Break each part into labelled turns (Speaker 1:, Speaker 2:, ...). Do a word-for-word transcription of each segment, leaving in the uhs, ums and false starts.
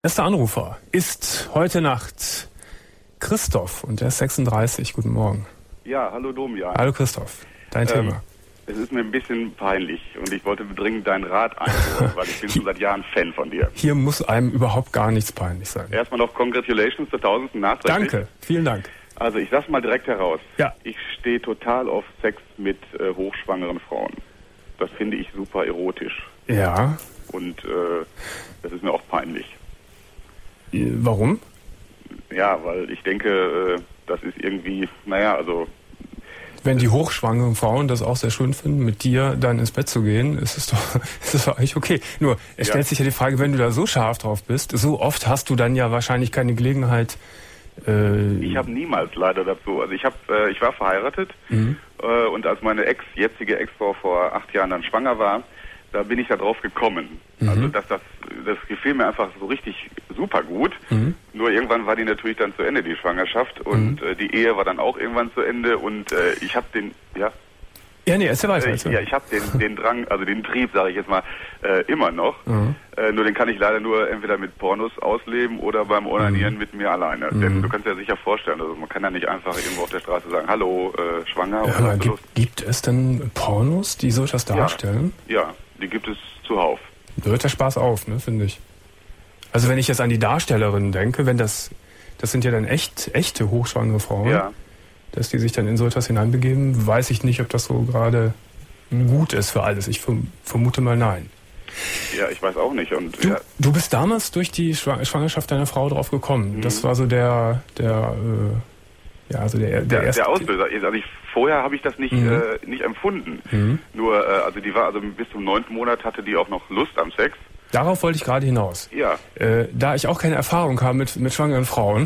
Speaker 1: Erster Anrufer ist heute Nacht Christoph und er ist sechsunddreißig. Guten Morgen.
Speaker 2: Ja, hallo Domian.
Speaker 1: Hallo Christoph, dein ähm, Thema.
Speaker 2: Es ist mir ein bisschen peinlich und ich wollte dringend deinen Rat einholen, weil ich bin schon seit Jahren Fan von dir.
Speaker 1: Hier muss einem überhaupt gar nichts peinlich sein.
Speaker 2: Erstmal noch Congratulations zur tausendsten nachträglich.
Speaker 1: Danke, vielen Dank.
Speaker 2: Also ich sag's mal direkt heraus.
Speaker 1: Ja.
Speaker 2: Ich stehe total auf Sex mit äh, hochschwangeren Frauen. Das finde ich super erotisch.
Speaker 1: Ja.
Speaker 2: Und äh, das ist mir auch peinlich.
Speaker 1: Warum?
Speaker 2: Ja, weil ich denke, äh, das ist irgendwie, naja, also...
Speaker 1: Wenn die hochschwangeren Frauen das auch sehr schön finden, mit dir dann ins Bett zu gehen, ist es doch, ist es doch eigentlich okay. Nur, es
Speaker 2: Ja.
Speaker 1: stellt sich ja die Frage, wenn du da so scharf drauf bist, so oft hast du dann ja wahrscheinlich keine Gelegenheit... Äh,
Speaker 2: Ich habe niemals leider dazu, also ich habe, äh, ich war verheiratet
Speaker 1: Mhm.
Speaker 2: äh, und als meine Ex, jetzige Ex-Frau vor acht Jahren dann schwanger war, da bin ich da drauf gekommen.
Speaker 1: Mhm.
Speaker 2: Also dass das, das gefiel mir einfach so richtig super gut.
Speaker 1: Mhm.
Speaker 2: Nur irgendwann war die natürlich dann zu Ende, die Schwangerschaft, und
Speaker 1: Mhm.
Speaker 2: äh, die Ehe war dann auch irgendwann zu Ende und äh, ich habe den, ja,
Speaker 1: Ja, nee, erzähl weiter.
Speaker 2: äh,
Speaker 1: Erzähl.
Speaker 2: ja, ich habe den, den Drang, also den Trieb, sage ich jetzt mal, äh, immer noch.
Speaker 1: Mhm.
Speaker 2: Äh, nur den kann ich leider nur entweder mit Pornos ausleben oder beim Onanieren
Speaker 1: Mhm.
Speaker 2: mit mir alleine.
Speaker 1: Mhm.
Speaker 2: Denn du kannst dir sicher vorstellen, also man kann ja nicht einfach irgendwo auf der Straße sagen, hallo, äh, schwanger.
Speaker 1: Ja,
Speaker 2: oder
Speaker 1: aber
Speaker 2: hast du Lust?
Speaker 1: gibt, gibt es denn Pornos, die so etwas darstellen?
Speaker 2: Ja, die gibt es zuhauf.
Speaker 1: Da hört der Spaß auf, ne, finde ich. Also wenn ich jetzt an die Darstellerinnen denke, wenn das, das sind ja dann echt, echte hochschwangere Frauen,
Speaker 2: Ja.
Speaker 1: dass die sich dann in so etwas hineinbegeben, weiß ich nicht, ob das so gerade gut ist für alles. Ich verm- vermute mal nein.
Speaker 2: Ja, ich weiß auch nicht. Und
Speaker 1: Du,
Speaker 2: ja,
Speaker 1: du bist damals durch die Schwa- Schwangerschaft deiner Frau drauf gekommen.
Speaker 2: Mhm.
Speaker 1: Das war so der, der, äh, ja, also der, der,
Speaker 2: der,
Speaker 1: erste.
Speaker 2: der Auslöser. Also ich, vorher habe ich das nicht,
Speaker 1: Mhm.
Speaker 2: äh, nicht empfunden.
Speaker 1: Mhm.
Speaker 2: Nur, äh, also die war, also bis zum neunten Monat hatte die auch noch Lust am Sex.
Speaker 1: Darauf wollte ich gerade hinaus.
Speaker 2: Ja.
Speaker 1: Äh, da ich auch keine Erfahrung habe mit, mit schwangeren Frauen,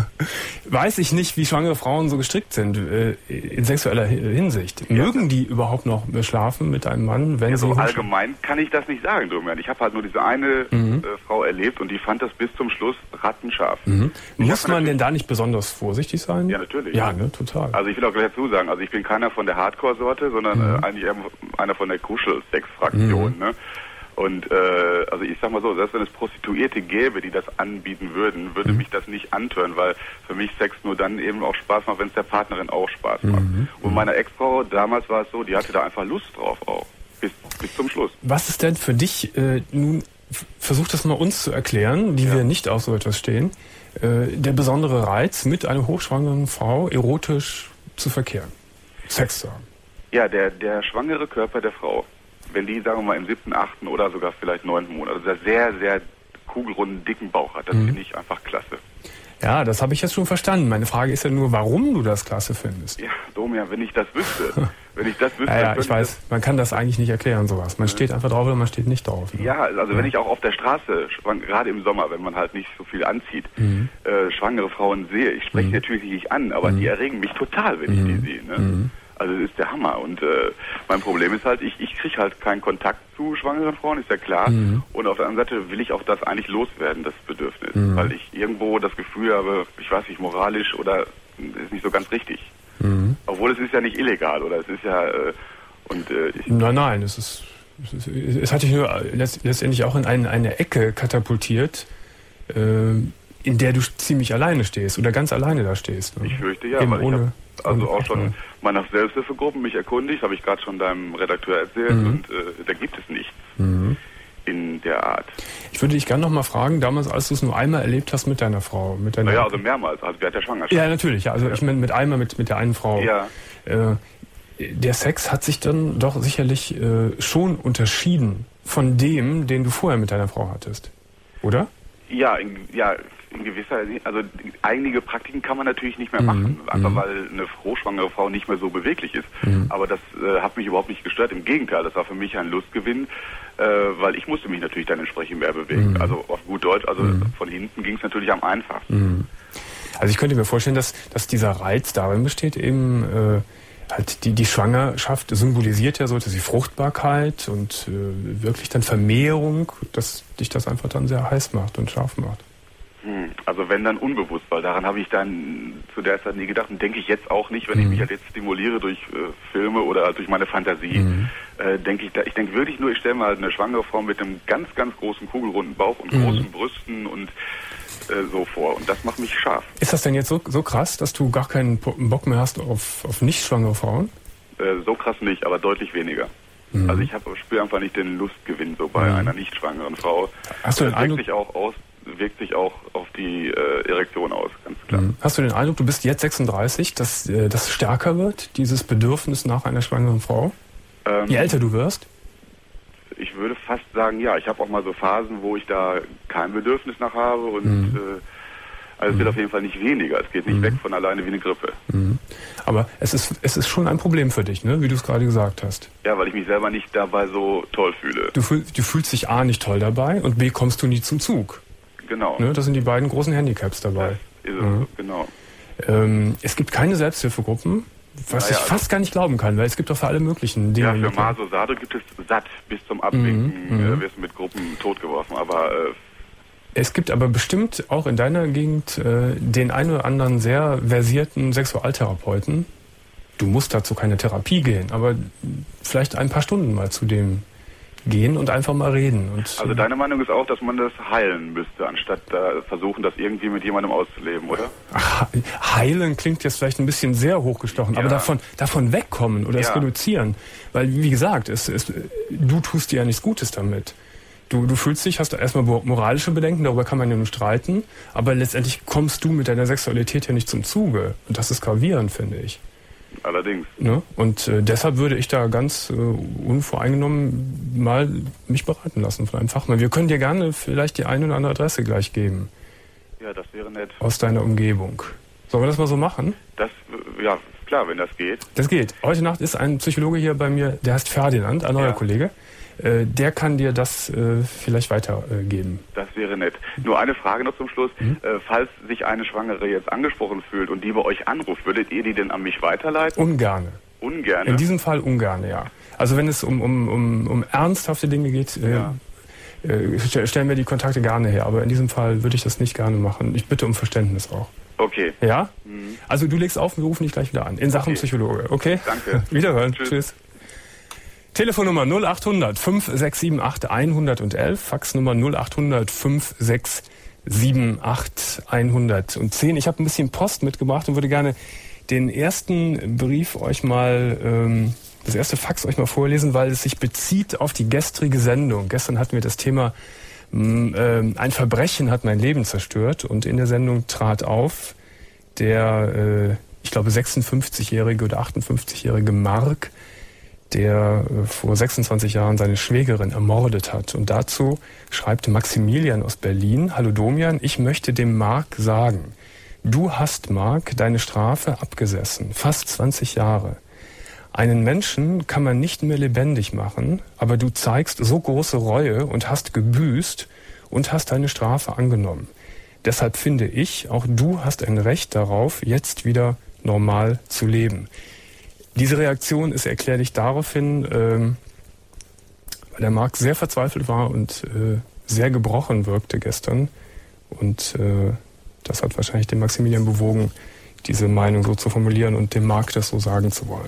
Speaker 1: weiß ich nicht, wie schwangere Frauen so gestrickt sind äh, in sexueller Hi- Hinsicht.
Speaker 2: Ja.
Speaker 1: Mögen die überhaupt noch schlafen mit einem Mann, wenn
Speaker 2: Ja,
Speaker 1: sie...
Speaker 2: so
Speaker 1: hochsch-
Speaker 2: allgemein kann ich das nicht sagen, Domian. Ich habe halt nur diese eine
Speaker 1: Mhm.
Speaker 2: äh, Frau erlebt und die fand das bis zum Schluss rattenscharf.
Speaker 1: Mhm.
Speaker 2: Ich
Speaker 1: Muss
Speaker 2: hab
Speaker 1: man
Speaker 2: natürlich-
Speaker 1: denn da nicht besonders vorsichtig sein?
Speaker 2: Ja, natürlich.
Speaker 1: Ja, ne, total.
Speaker 2: Also ich will auch gleich dazu sagen, also ich bin keiner von der Hardcore-Sorte, sondern
Speaker 1: Mhm.
Speaker 2: äh, eigentlich eher einer von der Kuschelsex-Fraktion.
Speaker 1: Mhm.
Speaker 2: Ne? Und äh, also ich sag mal so, selbst wenn es Prostituierte gäbe, die das anbieten würden, würde
Speaker 1: Mhm.
Speaker 2: mich das nicht antören, weil für mich Sex nur dann eben auch Spaß macht, wenn es der Partnerin auch Spaß macht.
Speaker 1: Mhm.
Speaker 2: Und meine Ex-Frau, damals war es so, die hatte da einfach Lust drauf auch. Bis, bis zum Schluss.
Speaker 1: Was ist denn für dich, äh, nun f- versuch das mal uns zu erklären, die
Speaker 2: Ja.
Speaker 1: wir nicht auf so etwas stehen, äh, der besondere Reiz, mit einer hochschwangeren Frau erotisch zu verkehren, Sex zu haben?
Speaker 2: Ja, der, der schwangere Körper der Frau, wenn die, sagen wir mal, im siebten, achten oder sogar vielleicht neunten Monat, also der sehr, sehr kugelrunden, dicken Bauch hat, das
Speaker 1: Mhm.
Speaker 2: finde ich einfach klasse.
Speaker 1: Ja, das habe ich jetzt schon verstanden. Meine Frage ist ja nur, warum du das klasse findest.
Speaker 2: Ja, Domian, wenn ich das wüsste, wenn ich das wüsste,
Speaker 1: Ja, ja,
Speaker 2: dann
Speaker 1: ich
Speaker 2: könnte
Speaker 1: weiß, man kann das eigentlich nicht erklären, sowas. Man steht einfach drauf oder man steht nicht drauf.
Speaker 2: das,
Speaker 1: Ne?
Speaker 2: ja, also wenn ich auch auf der Straße, schwang- gerade im Sommer, wenn man halt nicht so viel anzieht,
Speaker 1: Mhm.
Speaker 2: äh, schwangere Frauen sehe, ich spreche
Speaker 1: Mhm.
Speaker 2: die natürlich nicht an, aber
Speaker 1: Mhm.
Speaker 2: die erregen mich total, wenn
Speaker 1: Mhm.
Speaker 2: ich die sehe. Ne?
Speaker 1: Mhm.
Speaker 2: Also das ist der Hammer. Und äh, mein Problem ist halt, ich, ich kriege halt keinen Kontakt zu schwangeren Frauen, ist ja klar.
Speaker 1: Mhm.
Speaker 2: Und auf der anderen Seite will ich auch das eigentlich loswerden, das Bedürfnis.
Speaker 1: Mhm.
Speaker 2: Weil ich irgendwo das Gefühl habe, ich weiß nicht, moralisch oder ist nicht so ganz richtig.
Speaker 1: Mhm.
Speaker 2: Obwohl es ist ja nicht illegal oder es ist ja... Äh, und äh, ich,
Speaker 1: Nein, nein, es ist, es, ist, es hat dich nur letzt, letztendlich auch in eine, eine Ecke katapultiert, äh, in der du ziemlich alleine stehst oder ganz alleine da stehst. Ne?
Speaker 2: ich fürchte ja,
Speaker 1: Eben
Speaker 2: weil ich
Speaker 1: ohne,
Speaker 2: habe also
Speaker 1: ohne
Speaker 2: auch schon
Speaker 1: Partner.
Speaker 2: mal nach Selbsthilfegruppen mich erkundigt, habe ich gerade schon deinem Redakteur erzählt
Speaker 1: Mhm.
Speaker 2: und äh, da gibt es nichts
Speaker 1: Mhm.
Speaker 2: in der Art.
Speaker 1: Ich würde dich gerne noch mal fragen, damals, als du es nur einmal erlebt hast mit deiner Frau, mit deiner...
Speaker 2: Naja, also mehrmals, also während der Schwangerschaft.
Speaker 1: ja, natürlich, ja, also ich meine mit einmal mit, mit der einen Frau.
Speaker 2: Ja.
Speaker 1: Äh, der Sex hat sich dann doch sicherlich äh, schon unterschieden von dem, den du vorher mit deiner Frau hattest, oder?
Speaker 2: Ja, in, ja, in gewisser, also einige Praktiken kann man natürlich nicht mehr
Speaker 1: Mhm,
Speaker 2: machen, einfach
Speaker 1: mhm.
Speaker 2: weil eine hochschwangere Frau nicht mehr so beweglich ist.
Speaker 1: Mhm.
Speaker 2: Aber das äh, hat mich überhaupt nicht gestört. Im Gegenteil, das war für mich ein Lustgewinn, äh, weil ich musste mich natürlich dann entsprechend mehr bewegen.
Speaker 1: Mhm.
Speaker 2: Also auf gut Deutsch, also
Speaker 1: Mhm.
Speaker 2: von hinten ging es natürlich am einfachsten.
Speaker 1: Mhm. Also ich könnte mir vorstellen, dass, dass dieser Reiz darin besteht, eben äh, halt die, die Schwangerschaft symbolisiert ja so die Fruchtbarkeit und äh, wirklich dann Vermehrung, dass dich das einfach dann sehr heiß macht und scharf macht.
Speaker 2: Hm, Also wenn dann unbewusst, weil daran habe ich dann zu der Zeit nie gedacht und denke ich jetzt auch nicht, wenn ich mich halt jetzt stimuliere durch äh, Filme oder durch meine Fantasie, mhm. äh, denke ich da, ich denke wirklich nur, ich stelle mal eine schwangere Frau mit einem ganz, ganz großen kugelrunden Bauch und mhm. großen Brüsten und äh, so vor und das macht mich scharf.
Speaker 1: Ist das denn jetzt so, so krass, dass du gar keinen Bock mehr hast auf, auf nicht schwangere Frauen?
Speaker 2: Äh, so krass nicht, aber deutlich weniger. Mhm. Also ich spüre einfach nicht den Lustgewinn so bei mhm. einer nicht schwangeren Frau.
Speaker 1: Hast du den
Speaker 2: das
Speaker 1: Eindruck,
Speaker 2: wirkt sich auch aus, wirkt sich auch auf die äh, Erektion aus, ganz klar.
Speaker 1: Mhm. Hast du den Eindruck, du bist jetzt sechsunddreißig, dass äh, das stärker wird, dieses Bedürfnis nach einer schwangeren Frau? Ähm, Je älter du wirst?
Speaker 2: Ich würde fast sagen, ja. Ich habe auch mal so Phasen, wo ich da kein Bedürfnis nach habe und mhm. äh, also es wird auf jeden Fall nicht weniger. Es geht nicht mhm. weg von alleine wie eine Grippe.
Speaker 1: Mhm. Aber es ist, es ist schon ein Problem für dich, ne? Wie du es gerade gesagt hast.
Speaker 2: Ja, weil ich mich selber nicht dabei so toll fühle.
Speaker 1: Du, fühl, du fühlst dich A nicht toll dabei und B kommst du nie zum Zug.
Speaker 2: Genau.
Speaker 1: Ne? Das sind die beiden großen Handicaps dabei.
Speaker 2: Das ist es, mhm. genau.
Speaker 1: Ähm, es gibt keine Selbsthilfegruppen, was ja, ich fast gar nicht glauben kann, weil es gibt doch für alle möglichen Dinge.
Speaker 2: Ja, für Maso Sado gibt es satt. Bis zum Abwinken mhm. äh, wirst du mit Gruppen totgeworfen, aber... Äh,
Speaker 1: Es gibt aber bestimmt auch in deiner Gegend äh, den einen oder anderen sehr versierten Sexualtherapeuten. Du musst dazu keine Therapie gehen, aber vielleicht ein paar Stunden mal zu dem gehen und einfach mal reden. Und,
Speaker 2: also deine Meinung ist auch, dass man das heilen müsste, anstatt äh, versuchen, das irgendwie mit jemandem auszuleben, oder?
Speaker 1: Ach, heilen klingt jetzt vielleicht ein bisschen sehr hochgestochen, ja. aber davon, davon wegkommen oder ja. es reduzieren. Weil, wie gesagt, es, es, du tust dir ja nichts Gutes damit. Du, du fühlst dich, hast du erstmal moralische Bedenken, darüber kann man ja nur streiten, aber letztendlich kommst du mit deiner Sexualität ja nicht zum Zuge. Und das ist gravierend, finde ich.
Speaker 2: Allerdings.
Speaker 1: Ne? Und äh, deshalb würde ich da ganz äh, unvoreingenommen mal mich beraten lassen von einem Fachmann. Wir können dir gerne vielleicht die eine oder andere Adresse gleich geben.
Speaker 2: Ja, das wäre nett.
Speaker 1: Aus deiner Umgebung. Sollen wir das mal so machen?
Speaker 2: Das, ja, klar, wenn das geht.
Speaker 1: Das geht. Heute Nacht ist ein Psychologe hier bei mir, der heißt Ferdinand, ein neuer ja. Kollege. Äh, der kann dir das äh, vielleicht weitergeben. Äh,
Speaker 2: das wäre nett. Nur eine Frage noch zum Schluss. Mhm. Äh, falls sich eine Schwangere jetzt angesprochen fühlt und die bei euch anruft, würdet ihr die denn an mich weiterleiten?
Speaker 1: Ungerne.
Speaker 2: Ungerne?
Speaker 1: In diesem Fall ungerne, ja. Also wenn es um, um, um, um ernsthafte Dinge geht, äh, ja. äh, stellen wir die Kontakte gerne her. Aber in diesem Fall würde ich das nicht gerne machen. Ich bitte um Verständnis auch.
Speaker 2: Okay.
Speaker 1: Ja? Mhm. Also du legst auf, wir rufen dich gleich wieder an. In Sachen okay. Psychologe. Okay?
Speaker 2: Danke.
Speaker 1: Wiederhören. Tschüss. Tschüss. Telefonnummer null acht hundert fünf sechs sieben acht hundertelf, Faxnummer null acht hundert fünf sechs sieben acht hundertzehn. Ich habe ein bisschen Post mitgebracht und würde gerne den ersten Brief euch mal, ähm, das erste Fax euch mal vorlesen, weil es sich bezieht auf die gestrige Sendung. Gestern hatten wir das Thema, äh, ein Verbrechen hat mein Leben zerstört und in der Sendung trat auf der, äh, ich glaube, sechsundfünfzigjährige oder achtundfünfzigjährige Mark, der vor sechsundzwanzig Jahren seine Schwägerin ermordet hat. Und dazu schreibt Maximilian aus Berlin: Hallo Domian, ich möchte dem Mark sagen, du hast, Mark, deine Strafe abgesessen, fast zwanzig Jahre. Einen Menschen kann man nicht mehr lebendig machen, aber du zeigst so große Reue und hast gebüßt und hast deine Strafe angenommen. Deshalb finde ich, auch du hast ein Recht darauf, jetzt wieder normal zu leben. Diese Reaktion ist erklärlich daraufhin, ähm, weil der Mark sehr verzweifelt war und äh, sehr gebrochen wirkte gestern. Und äh, das hat wahrscheinlich den Maximilian bewogen, diese Meinung so zu formulieren und dem Mark das so sagen zu wollen.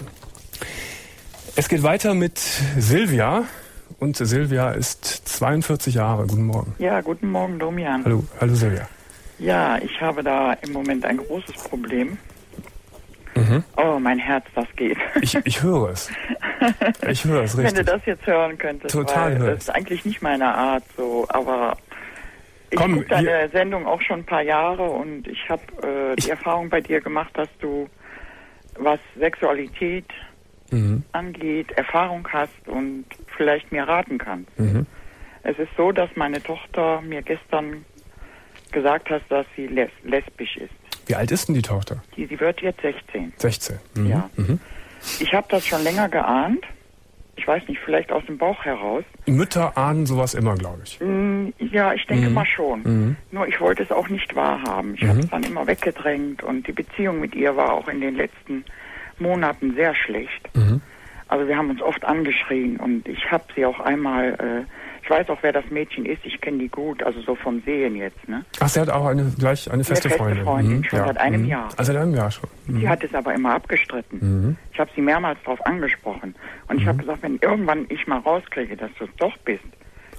Speaker 1: Es geht weiter mit Silvia. Und Silvia ist zweiundvierzig Jahre. Guten Morgen.
Speaker 3: Ja, guten Morgen, Domian.
Speaker 1: Hallo, hallo Silvia.
Speaker 3: Ja, ich habe da im Moment ein großes Problem.
Speaker 1: Mhm.
Speaker 3: Oh, mein Herz, das geht.
Speaker 1: Ich, ich höre es. Ich höre es richtig.
Speaker 3: Wenn du das jetzt hören könntest.
Speaker 1: Total
Speaker 3: weil
Speaker 1: höre
Speaker 3: das ist eigentlich nicht meine Art so, aber ich gucke deine hier. Sendung auch schon ein paar Jahre und ich habe äh, die Erfahrung bei dir gemacht, dass du, was Sexualität mhm. angeht, Erfahrung hast und vielleicht mir raten kannst. Mhm. Es ist so, dass meine Tochter mir gestern gesagt hat, dass sie les- lesbisch ist.
Speaker 1: Wie alt ist denn die Tochter?
Speaker 3: Die, sie wird jetzt sechzehn.
Speaker 1: sechzehn. Mhm.
Speaker 3: Ja.
Speaker 1: Mhm.
Speaker 3: Ich habe das schon länger geahnt. Ich weiß nicht, vielleicht aus dem Bauch heraus.
Speaker 1: Mütter ahnen sowas immer, glaube ich.
Speaker 3: Mm, ja, ich denke
Speaker 1: mhm.
Speaker 3: mal schon.
Speaker 1: Mhm.
Speaker 3: Nur ich wollte es auch nicht wahrhaben. Ich mhm. habe es dann immer weggedrängt und die Beziehung mit ihr war auch in den letzten Monaten sehr schlecht. Mhm. Also wir haben uns oft angeschrien und ich habe sie auch einmal... Äh, Ich weiß auch, wer das Mädchen ist. Ich kenne die gut, also so vom Sehen jetzt. Ne?
Speaker 1: Ach, sie hat auch eine gleich eine feste,
Speaker 3: eine feste
Speaker 1: Freundin.
Speaker 3: Freundin,
Speaker 1: mhm.
Speaker 3: schon
Speaker 1: ja.
Speaker 3: seit einem
Speaker 1: mhm.
Speaker 3: Jahr.
Speaker 1: Also seit einem Jahr schon. Mhm.
Speaker 3: Sie hat es aber immer abgestritten. Mhm. Ich habe sie mehrmals darauf angesprochen. Und ich
Speaker 1: mhm.
Speaker 3: habe gesagt, wenn irgendwann ich mal rauskriege, dass du es doch bist,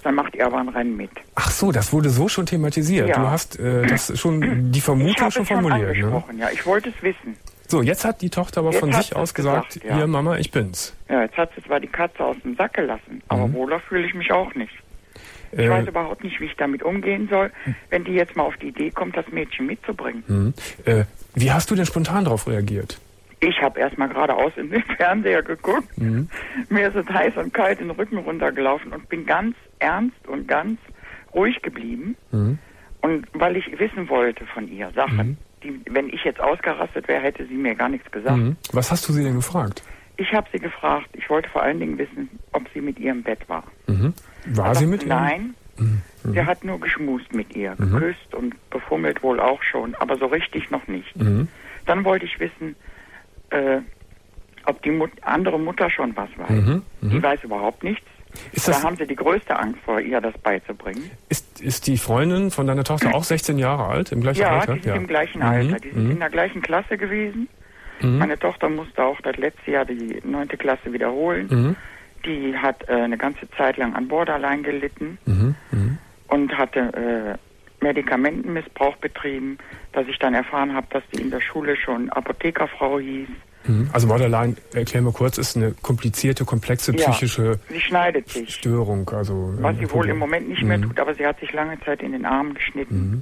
Speaker 3: dann macht ihr aber ein Rennen mit.
Speaker 1: Ach so, das wurde so schon thematisiert.
Speaker 3: Ja.
Speaker 1: Du hast äh, das schon die Vermutung schon formuliert.
Speaker 3: Ich habe es schon angesprochen, ne? Ja, ich wollte es wissen.
Speaker 1: So, jetzt hat die Tochter aber
Speaker 3: jetzt
Speaker 1: von sich aus gesagt, gesagt ja. Hier Mama, ich bin's.
Speaker 3: Ja, jetzt hat sie zwar die Katze aus dem Sack gelassen, aber mhm. wohler fühle ich mich auch nicht. Ich äh, weiß überhaupt nicht, wie ich damit umgehen soll, wenn die jetzt mal auf die Idee kommt, das Mädchen mitzubringen.
Speaker 1: Mhm. Äh, wie hast du denn spontan darauf reagiert?
Speaker 3: Ich habe erstmal geradeaus in den Fernseher geguckt. Mhm. Mir ist es heiß und kalt den Rücken runtergelaufen und bin ganz ernst und ganz ruhig geblieben. Mhm. Und weil ich wissen wollte von ihr Sachen. Mhm. Die, wenn ich jetzt ausgerastet wäre, hätte sie mir gar nichts gesagt.
Speaker 1: Mhm. Was hast du sie denn gefragt?
Speaker 3: Ich habe sie gefragt. Ich wollte vor allen Dingen wissen, ob sie mit ihr im Bett war.
Speaker 1: Mhm. War sie mit ihr?
Speaker 3: Nein. Mhm. Sie hat nur geschmust mit ihr, mhm. geküsst und befummelt wohl auch schon, aber so richtig noch nicht. Mhm. Dann wollte ich wissen, äh, ob die Mut- andere Mutter schon was weiß. Mhm. Mhm. Die weiß überhaupt nichts. Ist da haben sie die größte Angst vor, ihr das beizubringen.
Speaker 1: Ist, ist die Freundin von deiner Tochter auch sechzehn Jahre alt, im gleichen
Speaker 3: ja,
Speaker 1: Alter?
Speaker 3: Die sind ja, im gleichen Alter. Mhm. Die sind mhm. in der gleichen Klasse gewesen. Mhm. Meine Tochter musste auch das letzte Jahr die neunte Klasse wiederholen. Mhm. Die hat äh, eine ganze Zeit lang an Borderline gelitten mhm. Mhm. und hatte äh, Medikamentenmissbrauch betrieben, dass ich dann erfahren habe, dass die in der Schule schon Apothekerfrau hieß.
Speaker 1: Also Borderline, erklär mir kurz, ist eine komplizierte, komplexe psychische
Speaker 3: ja, sie schneidet sich.
Speaker 1: Störung. Also,
Speaker 3: was sie wohl im Moment nicht mehr mhm. tut, aber sie hat sich lange Zeit in den Arm geschnitten.
Speaker 1: Mhm.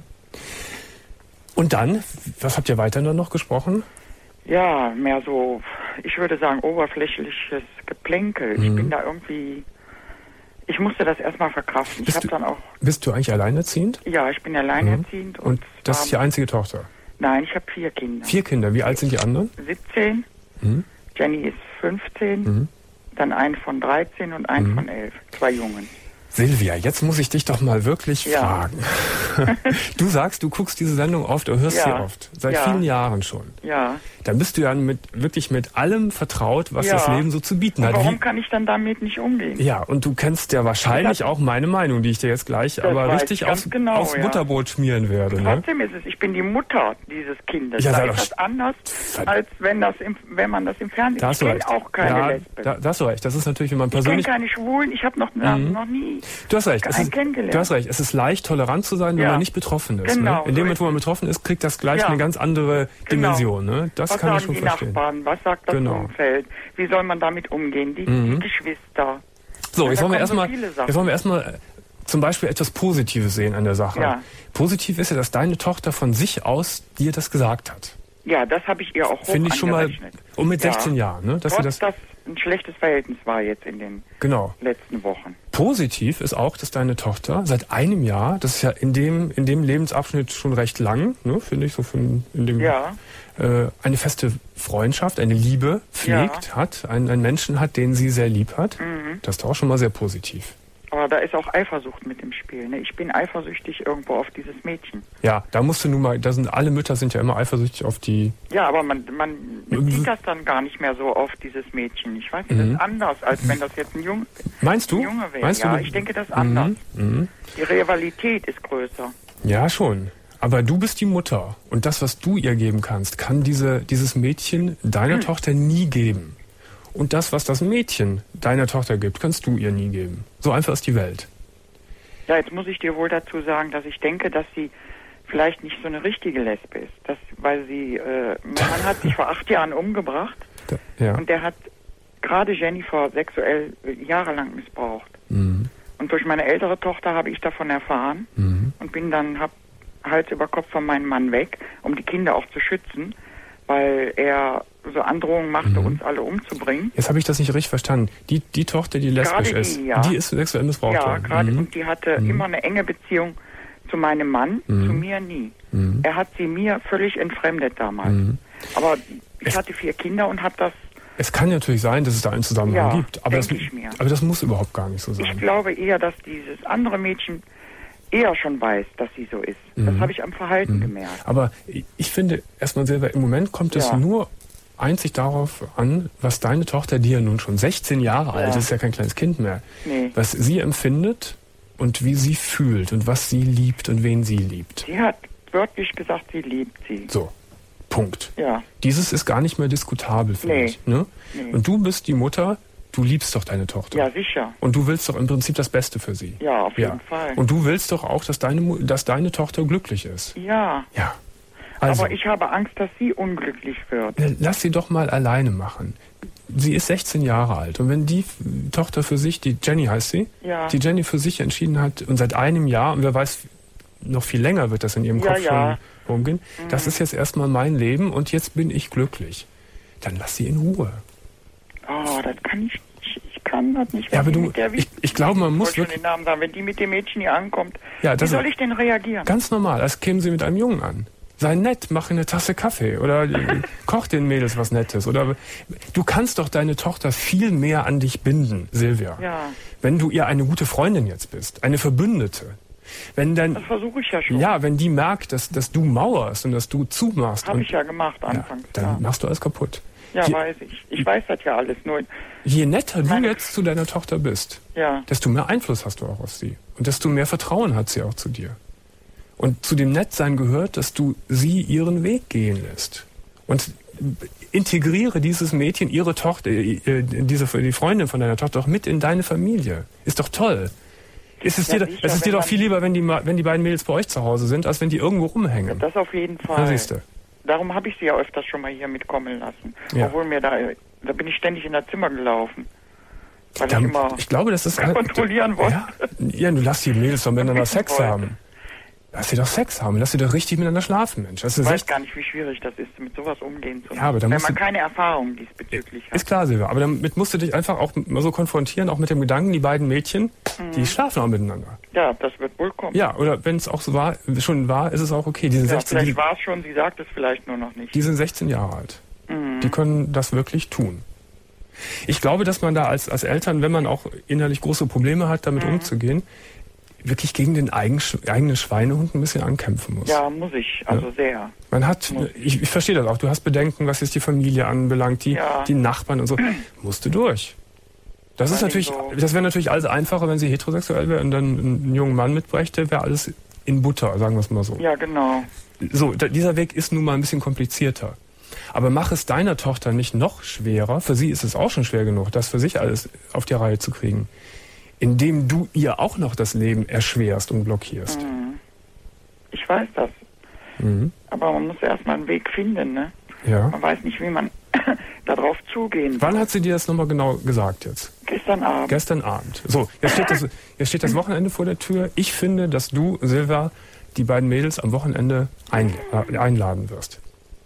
Speaker 1: Und dann, was habt ihr weiter noch gesprochen?
Speaker 3: Ja, mehr so, ich würde sagen, oberflächliches Geplänkel. Mhm. Ich bin da irgendwie, ich musste das erstmal verkraften.
Speaker 1: Bist,
Speaker 3: ich hab
Speaker 1: du,
Speaker 3: dann auch,
Speaker 1: bist du eigentlich alleinerziehend?
Speaker 3: Ja, ich bin alleinerziehend.
Speaker 1: Mhm. Und, und das ist die einzige Tochter?
Speaker 3: Nein, ich habe vier Kinder.
Speaker 1: Vier Kinder, wie alt sind die anderen?
Speaker 3: siebzehn, mhm. Jenny ist fünfzehn, mhm. dann ein von dreizehn und ein mhm. von elf, zwei Jungen.
Speaker 1: Silvia, jetzt muss ich dich doch mal wirklich ja. fragen. Du sagst, du guckst diese Sendung oft, du hörst ja. sie oft, seit ja. vielen Jahren schon.
Speaker 3: Ja.
Speaker 1: Dann bist du ja mit, wirklich mit allem vertraut, was
Speaker 3: ja.
Speaker 1: das Leben so zu bieten hat.
Speaker 3: Warum
Speaker 1: Wie,
Speaker 3: kann ich dann damit nicht umgehen?
Speaker 1: Ja, und du kennst ja wahrscheinlich auch meine Meinung, die ich dir jetzt gleich aber richtig aufs, genau, aufs ja. Butterbrot schmieren werde.
Speaker 3: Trotzdem
Speaker 1: ne?
Speaker 3: ist es, ich bin die Mutter dieses Kindes.
Speaker 1: Ja,
Speaker 3: da ist das anders, als wenn, das im, wenn man das im Fernsehen...
Speaker 1: Da
Speaker 3: ich kenne auch keine
Speaker 1: ja,
Speaker 3: Lesben.
Speaker 1: Da, da hast du recht, das ist natürlich, wenn man persönlich...
Speaker 3: Ich kenne keine Schwulen, ich habe noch, mhm. noch nie
Speaker 1: du hast recht, es ist,
Speaker 3: kennengelernt.
Speaker 1: Du hast recht, es ist leicht, tolerant zu sein, wenn ja. man nicht betroffen ist.
Speaker 3: Genau,
Speaker 1: Ne? In dem
Speaker 3: so
Speaker 1: Moment, wo man betroffen ist, kriegt das gleich
Speaker 3: ja.
Speaker 1: eine ganz andere Dimension.
Speaker 3: Genau.
Speaker 1: Ne? Das
Speaker 3: was
Speaker 1: kann
Speaker 3: sagen
Speaker 1: ich schon
Speaker 3: die
Speaker 1: verstehen.
Speaker 3: Nachbarn? Was sagt das
Speaker 1: genau.
Speaker 3: Umfeld? Wie soll man damit umgehen? Die,
Speaker 1: mhm.
Speaker 3: die Geschwister.
Speaker 1: So,
Speaker 3: ja,
Speaker 1: jetzt, wollen wir erstmal,
Speaker 3: so
Speaker 1: jetzt wollen wir erstmal zum Beispiel etwas Positives sehen an der Sache.
Speaker 3: Ja.
Speaker 1: Positiv ist ja, dass deine Tochter von sich aus dir das gesagt hat.
Speaker 3: Ja, das habe ich ihr auch hoch
Speaker 1: Finde ich schon mal, und mit sechzehn
Speaker 3: ja.
Speaker 1: Jahren. Ne? Dass
Speaker 3: Trotz,
Speaker 1: sie das,
Speaker 3: dass ein schlechtes Verhältnis war jetzt in den
Speaker 1: genau.
Speaker 3: letzten Wochen.
Speaker 1: Positiv ist auch, dass deine Tochter seit einem Jahr, das ist ja in dem, in dem Lebensabschnitt schon recht lang, ne, finde ich, so von, in dem,
Speaker 3: ja.
Speaker 1: äh, eine feste Freundschaft, eine Liebe pflegt, ja. hat, einen, einen Menschen hat, den sie sehr lieb hat. Mhm. Das ist auch schon mal sehr positiv.
Speaker 3: Aber da ist auch Eifersucht mit im Spiel. Ne? Ich bin eifersüchtig irgendwo auf dieses Mädchen.
Speaker 1: Ja, da musst du nun mal, da sind alle Mütter sind ja immer eifersüchtig auf die...
Speaker 3: Ja, aber man, man sieht das dann gar nicht mehr so auf dieses Mädchen. Ich weiß nicht, mhm. das ist anders, als wenn das jetzt ein, Jung,
Speaker 1: Meinst du?
Speaker 3: ein Junge wäre.
Speaker 1: Meinst
Speaker 3: ja,
Speaker 1: du?
Speaker 3: Ich denke, das ist anders.
Speaker 1: Mhm.
Speaker 3: Die Rivalität ist größer.
Speaker 1: Ja, schon. Aber du bist die Mutter. Und das, was du ihr geben kannst, kann diese, dieses Mädchen deiner mhm. Tochter nie geben. Und das, was das Mädchen deiner Tochter gibt, kannst du ihr nie geben. So einfach ist die Welt.
Speaker 3: Ja, jetzt muss ich dir wohl dazu sagen, dass ich denke, dass sie vielleicht nicht so eine richtige Lesbe ist. Das, weil sie, äh, mein Mann hat sich vor acht Jahren umgebracht
Speaker 1: da, ja.
Speaker 3: und der hat gerade Jennifer sexuell jahrelang missbraucht. Mhm. Und durch meine ältere Tochter habe ich davon erfahren mhm. und bin dann hab Hals über Kopf von meinem Mann weg, um die Kinder auch zu schützen, weil er so Androhungen machte, mhm. uns alle umzubringen.
Speaker 1: Jetzt habe ich das nicht richtig verstanden. Die, die Tochter, die lesbisch
Speaker 3: die,
Speaker 1: ist,
Speaker 3: ja.
Speaker 1: die ist sexuell missbraucht worden.
Speaker 3: Ja, gerade.
Speaker 1: Mhm.
Speaker 3: Und die hatte mhm. immer eine enge Beziehung zu meinem Mann, mhm. zu mir nie. Mhm. Er hat sie mir völlig entfremdet damals. Mhm. Aber ich es, hatte vier Kinder und habe das...
Speaker 1: Es kann natürlich sein, dass es da einen Zusammenhang
Speaker 3: ja,
Speaker 1: gibt. Aber das,
Speaker 3: ich mir.
Speaker 1: aber das muss überhaupt gar nicht so sein.
Speaker 3: Ich glaube eher, dass dieses andere Mädchen eher schon weiß, dass sie so ist. Mhm. Das habe ich am Verhalten mhm. gemerkt.
Speaker 1: Aber ich finde, erstmal selber, im Moment kommt es ja. nur einzig darauf an, was deine Tochter, die ja nun schon sechzehn Jahre alt
Speaker 3: ja.
Speaker 1: ist, ja kein kleines Kind mehr,
Speaker 3: nee.
Speaker 1: was sie empfindet und wie sie fühlt und was sie liebt und wen sie liebt.
Speaker 3: Sie hat wörtlich gesagt, sie liebt sie.
Speaker 1: So, Punkt.
Speaker 3: Ja.
Speaker 1: Dieses ist gar nicht mehr diskutabel, finde
Speaker 3: nee.
Speaker 1: ich. Ne?
Speaker 3: Nee.
Speaker 1: Und du bist die Mutter, Du liebst doch deine Tochter.
Speaker 3: Ja, sicher.
Speaker 1: Und du willst doch im Prinzip das Beste für sie.
Speaker 3: Ja, auf jeden ja. Fall.
Speaker 1: Und du willst doch auch, dass deine, dass deine Tochter glücklich ist.
Speaker 3: Ja.
Speaker 1: Ja.
Speaker 3: Also, aber ich habe Angst, dass sie unglücklich wird.
Speaker 1: Lass sie doch mal alleine machen. Sie ist sechzehn Jahre alt. Und wenn die Tochter für sich, die Jenny heißt sie, ja. die Jenny für sich entschieden hat und seit einem Jahr, und wer weiß, noch viel länger wird das in ihrem ja, Kopf ja. schon rumgehen, mhm. das ist jetzt erstmal mein Leben und jetzt bin ich glücklich. Dann lass sie in Ruhe.
Speaker 3: Oh, das kann ich nicht. Ich kann das nicht.
Speaker 1: Ja, aber du, ich, ich glaube, man muss
Speaker 3: wirklich... schon den Namen sagen. Wenn die mit dem Mädchen hier ankommt,
Speaker 1: ja,
Speaker 3: wie soll ich denn reagieren?
Speaker 1: Ganz normal, als kämen sie mit einem Jungen an. Sei nett, mach eine Tasse Kaffee oder koch den Mädels was Nettes. Oder du kannst doch deine Tochter viel mehr an dich binden, Silvia.
Speaker 3: Ja.
Speaker 1: Wenn du ihr eine gute Freundin jetzt bist, eine Verbündete. Wenn dann,
Speaker 3: das versuche ich ja schon.
Speaker 1: Ja, wenn die merkt, dass, dass du mauerst und dass du zumachst.
Speaker 3: Habe ich ja gemacht anfangs.
Speaker 1: Ja, dann ja. machst du alles kaputt.
Speaker 3: Ja, je, weiß ich. Ich weiß das ja alles. Nur
Speaker 1: je netter du jetzt zu deiner Tochter bist,
Speaker 3: ja.
Speaker 1: desto mehr Einfluss hast du auch auf sie. Und desto mehr Vertrauen hat sie auch zu dir. Und zu dem Nettsein gehört, dass du sie ihren Weg gehen lässt. Und integriere dieses Mädchen, ihre Tochter, äh, diese, die Freundin von deiner Tochter auch mit in deine Familie. Ist doch toll. Ist es, ja, dir, sicher, es ist dir doch viel lieber, wenn die, wenn die beiden Mädels bei euch zu Hause sind, als wenn die irgendwo rumhängen.
Speaker 3: Das auf jeden Fall.
Speaker 1: Da siehst du.
Speaker 3: Darum habe ich sie ja öfters schon mal hier mitkommen lassen.
Speaker 1: Ja.
Speaker 3: Obwohl mir da, da bin ich ständig in das Zimmer gelaufen. Weil
Speaker 1: da,
Speaker 3: ich immer
Speaker 1: ich glaube, das ist
Speaker 3: kontrollieren wollte.
Speaker 1: Ja, ja, du lass die Mädels doch miteinander Sex wollte. haben. Lass sie doch Sex haben, lass sie doch richtig miteinander schlafen, Mensch. Das
Speaker 3: ich
Speaker 1: ist
Speaker 3: weiß gar nicht, wie schwierig das ist, mit sowas umgehen zu müssen.
Speaker 1: Ja, aber
Speaker 3: wenn man
Speaker 1: du,
Speaker 3: keine Erfahrung diesbezüglich hat.
Speaker 1: Ist klar, Silvia, aber damit musst du dich einfach auch mal so konfrontieren, auch mit dem Gedanken, die beiden Mädchen, mhm. die schlafen auch miteinander.
Speaker 3: Ja, das wird wohl kommen.
Speaker 1: Ja, oder wenn es auch so war, schon war, ist es auch okay. Die sind
Speaker 3: ja,
Speaker 1: sechzehn,
Speaker 3: vielleicht war es schon, sie sagt es vielleicht nur noch nicht.
Speaker 1: Die sind sechzehn Jahre alt.
Speaker 3: Mhm.
Speaker 1: Die können das wirklich tun. Ich glaube, dass man da als, als Eltern, wenn man auch innerlich große Probleme hat, damit mhm. umzugehen, wirklich gegen den eigen, eigenen Schweinehund ein bisschen ankämpfen muss.
Speaker 3: Ja, muss ich, also ja. sehr.
Speaker 1: Man hat, ich, ich verstehe das auch, du hast Bedenken, was jetzt die Familie anbelangt, die,
Speaker 3: ja.
Speaker 1: die Nachbarn und so. Musst du durch. Das ist natürlich, so. Das wäre natürlich alles einfacher, wenn sie heterosexuell wäre und dann einen jungen Mann mitbrächte, wäre alles in Butter, sagen wir es mal so.
Speaker 3: Ja, genau.
Speaker 1: So, da, dieser Weg ist nun mal ein bisschen komplizierter. Aber mach es deiner Tochter nicht noch schwerer, für sie ist es auch schon schwer genug, das für sich alles auf die Reihe zu kriegen, indem du ihr auch noch das Leben erschwerst und blockierst.
Speaker 3: Mhm. Ich weiß das.
Speaker 1: Mhm.
Speaker 3: Aber man muss erstmal einen Weg finden, ne?
Speaker 1: Ja.
Speaker 3: Man weiß nicht, wie man darauf zugehen soll.
Speaker 1: Wann hat sie dir das nochmal genau gesagt jetzt?
Speaker 3: Gestern Abend.
Speaker 1: Gestern Abend. So, jetzt steht, das, jetzt steht das Wochenende vor der Tür. Ich finde, dass du, Silvia, die beiden Mädels am Wochenende ein, äh, einladen wirst.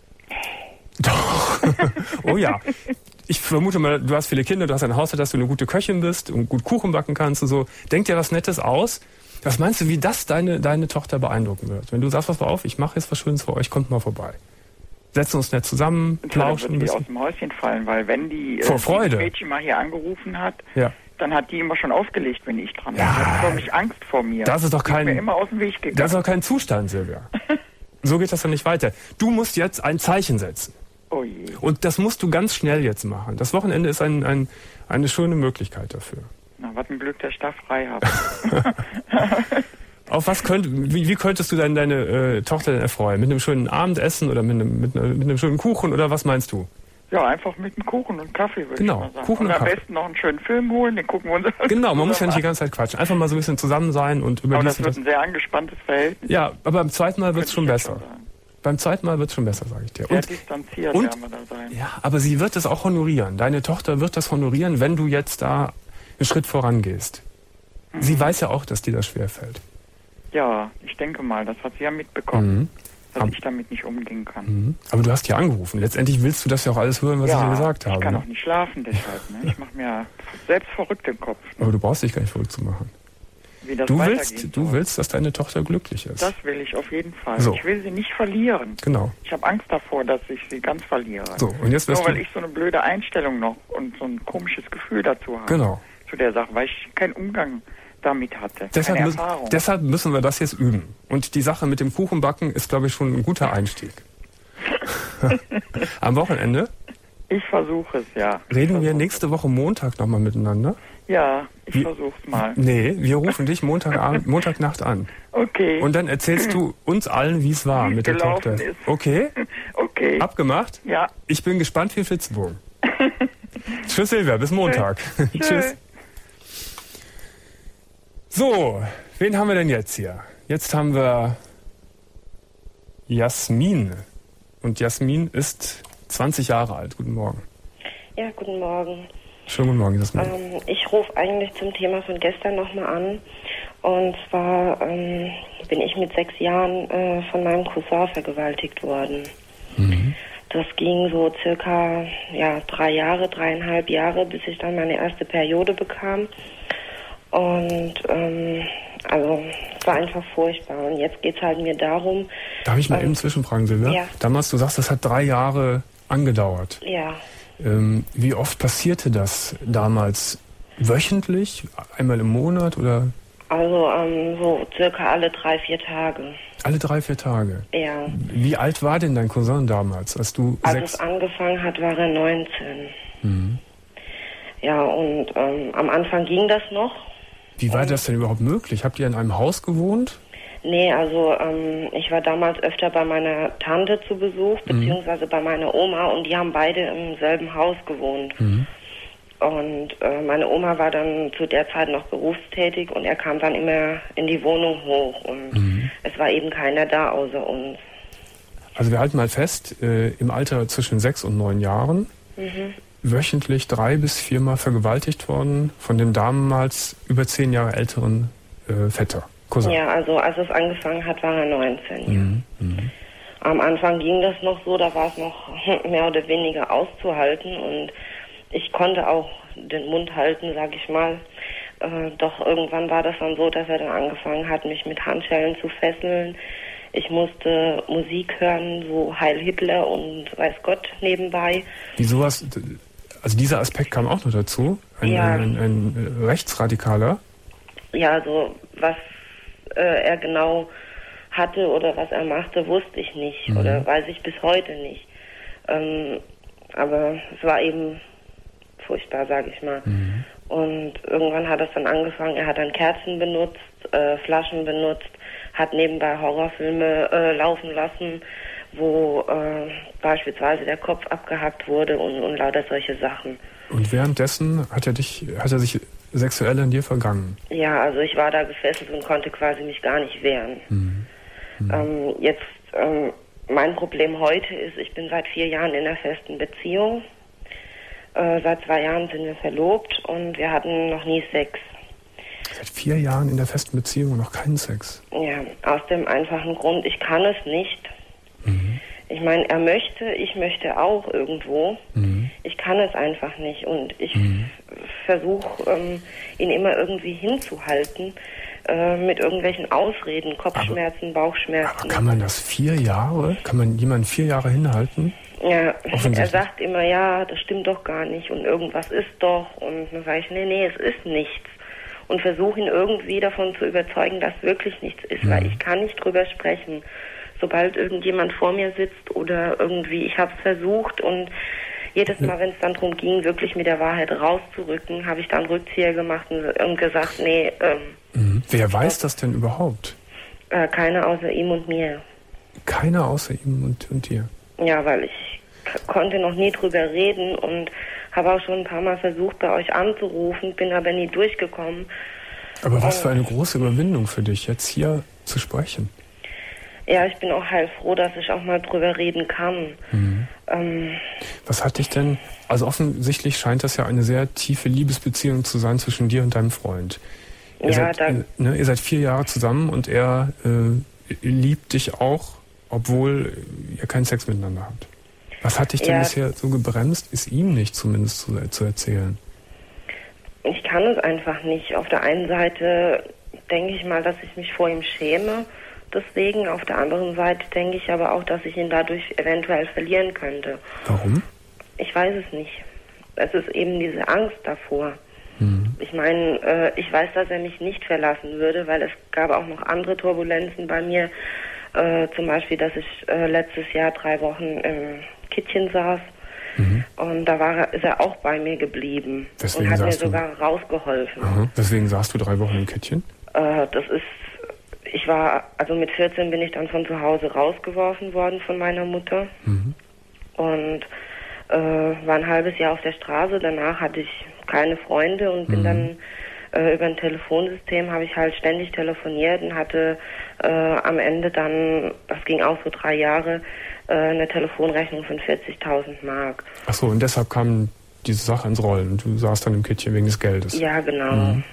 Speaker 1: Doch. Oh ja. Ich vermute mal, du hast viele Kinder, du hast ein Haus, dass du eine gute Köchin bist und gut Kuchen backen kannst und so. Denk dir was Nettes aus. Was meinst du, wie das deine, deine Tochter beeindrucken wird? Wenn du sagst, pass auf, ich mache jetzt was Schönes für euch, kommt mal vorbei. Setzen uns nett zusammen, plauschen ein bisschen.
Speaker 3: Aus dem Häuschen fallen, weil wenn die
Speaker 1: Vor
Speaker 3: äh,
Speaker 1: Freude.
Speaker 3: das Mädchen mal hier angerufen hat,
Speaker 1: ja.
Speaker 3: dann hat die immer schon aufgelegt, wenn ich dran bin.
Speaker 1: Ja.
Speaker 3: Die hat förmlich Angst vor mir.
Speaker 1: Das ist doch kein,
Speaker 3: ich bin mir immer aus dem Weg gegangen.
Speaker 1: Das ist doch kein Zustand, Silvia. So geht das doch nicht weiter. Du musst jetzt ein Zeichen setzen.
Speaker 3: Oh je.
Speaker 1: Und das musst du ganz schnell jetzt machen. Das Wochenende ist ein, ein, eine schöne Möglichkeit dafür.
Speaker 3: Na, was ein Glück, dass ich da frei habe.
Speaker 1: Auf was könnt, wie, wie könntest du dann deine äh, Tochter denn erfreuen? Mit einem schönen Abendessen oder mit einem, mit, mit einem schönen Kuchen oder was meinst du?
Speaker 3: Ja, einfach mit einem Kuchen und Kaffee, würde
Speaker 1: genau,
Speaker 3: ich mal sagen.
Speaker 1: Kuchen
Speaker 3: und,
Speaker 1: und
Speaker 3: am
Speaker 1: Kaffee.
Speaker 3: besten noch einen schönen Film holen, den gucken wir uns an.
Speaker 1: Genau, man muss ja nicht die ganze Zeit quatschen. Einfach mal so ein bisschen zusammen sein und über
Speaker 3: Aber das wird ein sehr angespanntes Verhältnis.
Speaker 1: Ja, aber beim zweiten Mal wird es schon besser. Beim zweiten Mal wird es schon besser, sage ich dir.
Speaker 3: Sehr
Speaker 1: und,
Speaker 3: distanziert
Speaker 1: und,
Speaker 3: werden wir da sein.
Speaker 1: Ja, aber sie wird es auch honorieren. Deine Tochter wird das honorieren, wenn du jetzt da einen Schritt vorangehst. Mhm. Sie weiß ja auch, dass dir das schwerfällt.
Speaker 3: Ja, ich denke mal, das hat sie ja mitbekommen,
Speaker 1: mhm.
Speaker 3: dass
Speaker 1: aber,
Speaker 3: ich damit nicht umgehen kann.
Speaker 1: Mhm. Aber du hast ja angerufen. Letztendlich willst du das ja auch alles hören, was
Speaker 3: ja,
Speaker 1: ich dir gesagt habe.
Speaker 3: ich kann
Speaker 1: ne?
Speaker 3: auch nicht schlafen deshalb. Ne? Ich mache mir selbst verrückt im Kopf. Ne?
Speaker 1: Aber du brauchst dich gar nicht verrückt zu machen.
Speaker 3: Wie das
Speaker 1: du willst, du
Speaker 3: soll.
Speaker 1: willst, dass deine Tochter glücklich ist.
Speaker 3: Das will ich auf jeden Fall.
Speaker 1: So.
Speaker 3: Ich will sie nicht verlieren.
Speaker 1: Genau.
Speaker 3: Ich habe Angst davor, dass ich sie ganz verliere.
Speaker 1: So, und jetzt wirst
Speaker 3: Nur weil
Speaker 1: du
Speaker 3: ich so eine blöde Einstellung noch und so ein komisches Gefühl dazu habe.
Speaker 1: Genau.
Speaker 3: Zu der Sache, weil ich keinen Umgang damit hatte.
Speaker 1: Deshalb,
Speaker 3: keine
Speaker 1: müssen,
Speaker 3: Erfahrung.
Speaker 1: deshalb müssen wir das jetzt üben. Und die Sache mit dem Kuchenbacken ist, glaube ich, schon ein guter Einstieg. Am Wochenende?
Speaker 3: Ich versuche es, ja. Ich
Speaker 1: Reden wir
Speaker 3: versuche.
Speaker 1: nächste Woche Montag nochmal miteinander?
Speaker 3: Ja, ich
Speaker 1: Wie,
Speaker 3: versuch's mal.
Speaker 1: Nee, wir rufen dich Montagabend, Montagnacht an.
Speaker 3: Okay.
Speaker 1: Und dann erzählst du uns allen, wie es war
Speaker 3: Wie's
Speaker 1: mit der Tochter.
Speaker 3: ist.
Speaker 1: Okay?
Speaker 3: Okay.
Speaker 1: Abgemacht?
Speaker 3: Ja.
Speaker 1: Ich bin gespannt wie Flitzebogen. Tschüss, Silvia, bis Montag.
Speaker 3: Tschüss.
Speaker 1: Tschüss. So, wen haben wir denn jetzt hier? Jetzt haben wir Jasmin. Und Jasmin ist zwanzig Jahre alt. Guten Morgen.
Speaker 4: Ja, guten Morgen.
Speaker 1: Schönen guten Morgen, Jasmin.
Speaker 4: Ähm, ich rufe eigentlich zum Thema von gestern nochmal an. Und zwar ähm, bin ich mit sechs Jahren äh, von meinem Cousin vergewaltigt worden. Mhm. Das ging so circa ja, drei Jahre, dreieinhalb Jahre, bis ich dann meine erste Periode bekam. Und ähm, also es war einfach furchtbar. Und jetzt geht es halt mir darum...
Speaker 1: Darf ich mal ähm, eben zwischenfragen, Silvia?
Speaker 4: Ja.
Speaker 1: Damals, du sagst, das hat drei Jahre angedauert.
Speaker 4: Ja.
Speaker 1: Ähm, wie oft passierte das damals? Wöchentlich? Einmal im Monat oder...
Speaker 4: Also ähm, so circa alle drei, vier Tage.
Speaker 1: Alle drei, vier Tage?
Speaker 4: Ja.
Speaker 1: Wie alt war denn dein Cousin damals, als du
Speaker 4: Als
Speaker 1: sechs...
Speaker 4: es angefangen hat, war er neunzehn.
Speaker 1: Mhm.
Speaker 4: Ja, und ähm, am Anfang ging das noch.
Speaker 1: Wie war das denn überhaupt möglich? Habt ihr in einem Haus gewohnt?
Speaker 4: Nee, also ähm, ich war damals öfter bei meiner Tante zu Besuch, beziehungsweise mhm. bei meiner Oma, und die haben beide im selben Haus gewohnt. Mhm. Und äh, meine Oma war dann zu der Zeit noch berufstätig und er kam dann immer in die Wohnung hoch und mhm. es war eben keiner da außer uns.
Speaker 1: Also wir halten mal fest, äh, im Alter zwischen sechs und neun Jahren, mhm. wöchentlich drei bis viermal vergewaltigt worden von dem damals über zehn Jahre älteren äh, Vetter, Cousin.
Speaker 4: Ja, also als es angefangen hat, war er neunzehn.
Speaker 1: Mhm. Mhm.
Speaker 4: Am Anfang ging das noch so, da war es noch mehr oder weniger auszuhalten und ich konnte auch den Mund halten, sag ich mal. Äh, doch irgendwann war das dann so, dass er dann angefangen hat, mich mit Handschellen zu fesseln. Ich musste Musik hören, so Heil Hitler und weiß Gott nebenbei.
Speaker 1: Wie sowas, also dieser Aspekt kam auch noch dazu? Ein,
Speaker 4: ja.
Speaker 1: ein, ein, ein Rechtsradikaler?
Speaker 4: Ja, also was äh, er genau hatte oder was er machte, wusste ich nicht. Mhm. Oder weiß ich bis heute nicht. Ähm, aber es war eben furchtbar, sage ich mal. Mhm. Und irgendwann hat es dann angefangen, er hat dann Kerzen benutzt, äh, Flaschen benutzt, hat nebenbei Horrorfilme äh, laufen lassen, wo äh, beispielsweise der Kopf abgehackt wurde und, und lauter solche Sachen.
Speaker 1: Und währenddessen hat er dich, hat er sich sexuell an dir vergangen?
Speaker 4: Ja, also ich war da gefesselt und konnte quasi mich gar nicht wehren. Mhm. Mhm. Ähm, jetzt, ähm, mein Problem heute ist, ich bin seit vier Jahren in einer festen Beziehung. Äh, seit zwei Jahren sind wir verlobt und wir hatten noch nie Sex.
Speaker 1: Seit vier Jahren in der festen Beziehung und noch keinen Sex?
Speaker 4: Ja, aus dem einfachen Grund, ich kann es nicht. Mhm. Ich meine, er möchte, ich möchte auch irgendwo. Mhm. Ich kann es einfach nicht und ich mhm. versuche, ähm, ihn immer irgendwie hinzuhalten äh, mit irgendwelchen Ausreden, Kopfschmerzen, aber, Bauchschmerzen.
Speaker 1: Aber kann man das vier Jahre? Kann man jemanden vier Jahre hinhalten?
Speaker 4: Ja, er sagt immer, ja, das stimmt doch gar nicht und irgendwas ist doch. Und dann sage ich, nee, nee, es ist nichts. Und versuche ihn irgendwie davon zu überzeugen, dass wirklich nichts ist, mhm. weil ich kann nicht drüber sprechen. Sobald irgendjemand vor mir sitzt oder irgendwie, ich habe es versucht und jedes Mal, wenn es dann darum ging, wirklich mit der Wahrheit rauszurücken, habe ich dann Rückzieher gemacht und, und gesagt, nee. Ähm,
Speaker 1: mhm. Wer weiß das denn überhaupt?
Speaker 4: Äh, keiner außer ihm und mir.
Speaker 1: Keiner außer ihm und, und dir?
Speaker 4: Ja, weil ich k- konnte noch nie drüber reden und habe auch schon ein paar Mal versucht, bei euch anzurufen, bin aber nie durchgekommen.
Speaker 1: Aber was für eine große Überwindung für dich, jetzt hier zu sprechen.
Speaker 4: Ja, ich bin auch heilfroh, dass ich auch mal drüber reden kann. Mhm. Ähm,
Speaker 1: was hat dich denn, also offensichtlich scheint das ja eine sehr tiefe Liebesbeziehung zu sein zwischen dir und deinem Freund. Ihr,
Speaker 4: ja,
Speaker 1: seid,
Speaker 4: da,
Speaker 1: ne, ihr seid vier Jahre zusammen und er äh, liebt dich auch, obwohl ihr keinen Sex miteinander habt. Was hat dich denn
Speaker 4: ja,
Speaker 1: bisher so gebremst, ist ihm nicht zumindest zu, zu erzählen?
Speaker 4: Ich kann es einfach nicht. Auf der einen Seite denke ich mal, dass ich mich vor ihm schäme, deswegen. Auf der anderen Seite denke ich aber auch, dass ich ihn dadurch eventuell verlieren könnte.
Speaker 1: Warum?
Speaker 4: Ich weiß es nicht. Es ist eben diese Angst davor. Mhm. Ich meine, äh, ich weiß, dass er mich nicht verlassen würde, weil es gab auch noch andere Turbulenzen bei mir. Äh, zum Beispiel, dass ich äh, letztes Jahr drei Wochen im Kittchen saß. Mhm. Und da war er, ist er auch bei mir geblieben.
Speaker 1: Deswegen
Speaker 4: und hat mir
Speaker 1: du,
Speaker 4: sogar rausgeholfen.
Speaker 1: Aha. Deswegen saßt du drei Wochen im Kittchen?
Speaker 4: Äh, das ist, ich war, also mit vierzehn bin ich dann von zu Hause rausgeworfen worden von meiner Mutter. Mhm. Und äh, war ein halbes Jahr auf der Straße. Danach hatte ich keine Freunde und bin mhm. dann äh, über ein Telefonsystem, habe ich halt ständig telefoniert und hatte äh, am Ende dann, das ging auch so drei Jahre, äh, eine Telefonrechnung von vierzigtausend Mark.
Speaker 1: Ach so, und deshalb kam diese Sache ins Rollen und du saßt dann im Kittchen wegen des Geldes.
Speaker 4: Ja, genau.
Speaker 1: Mhm.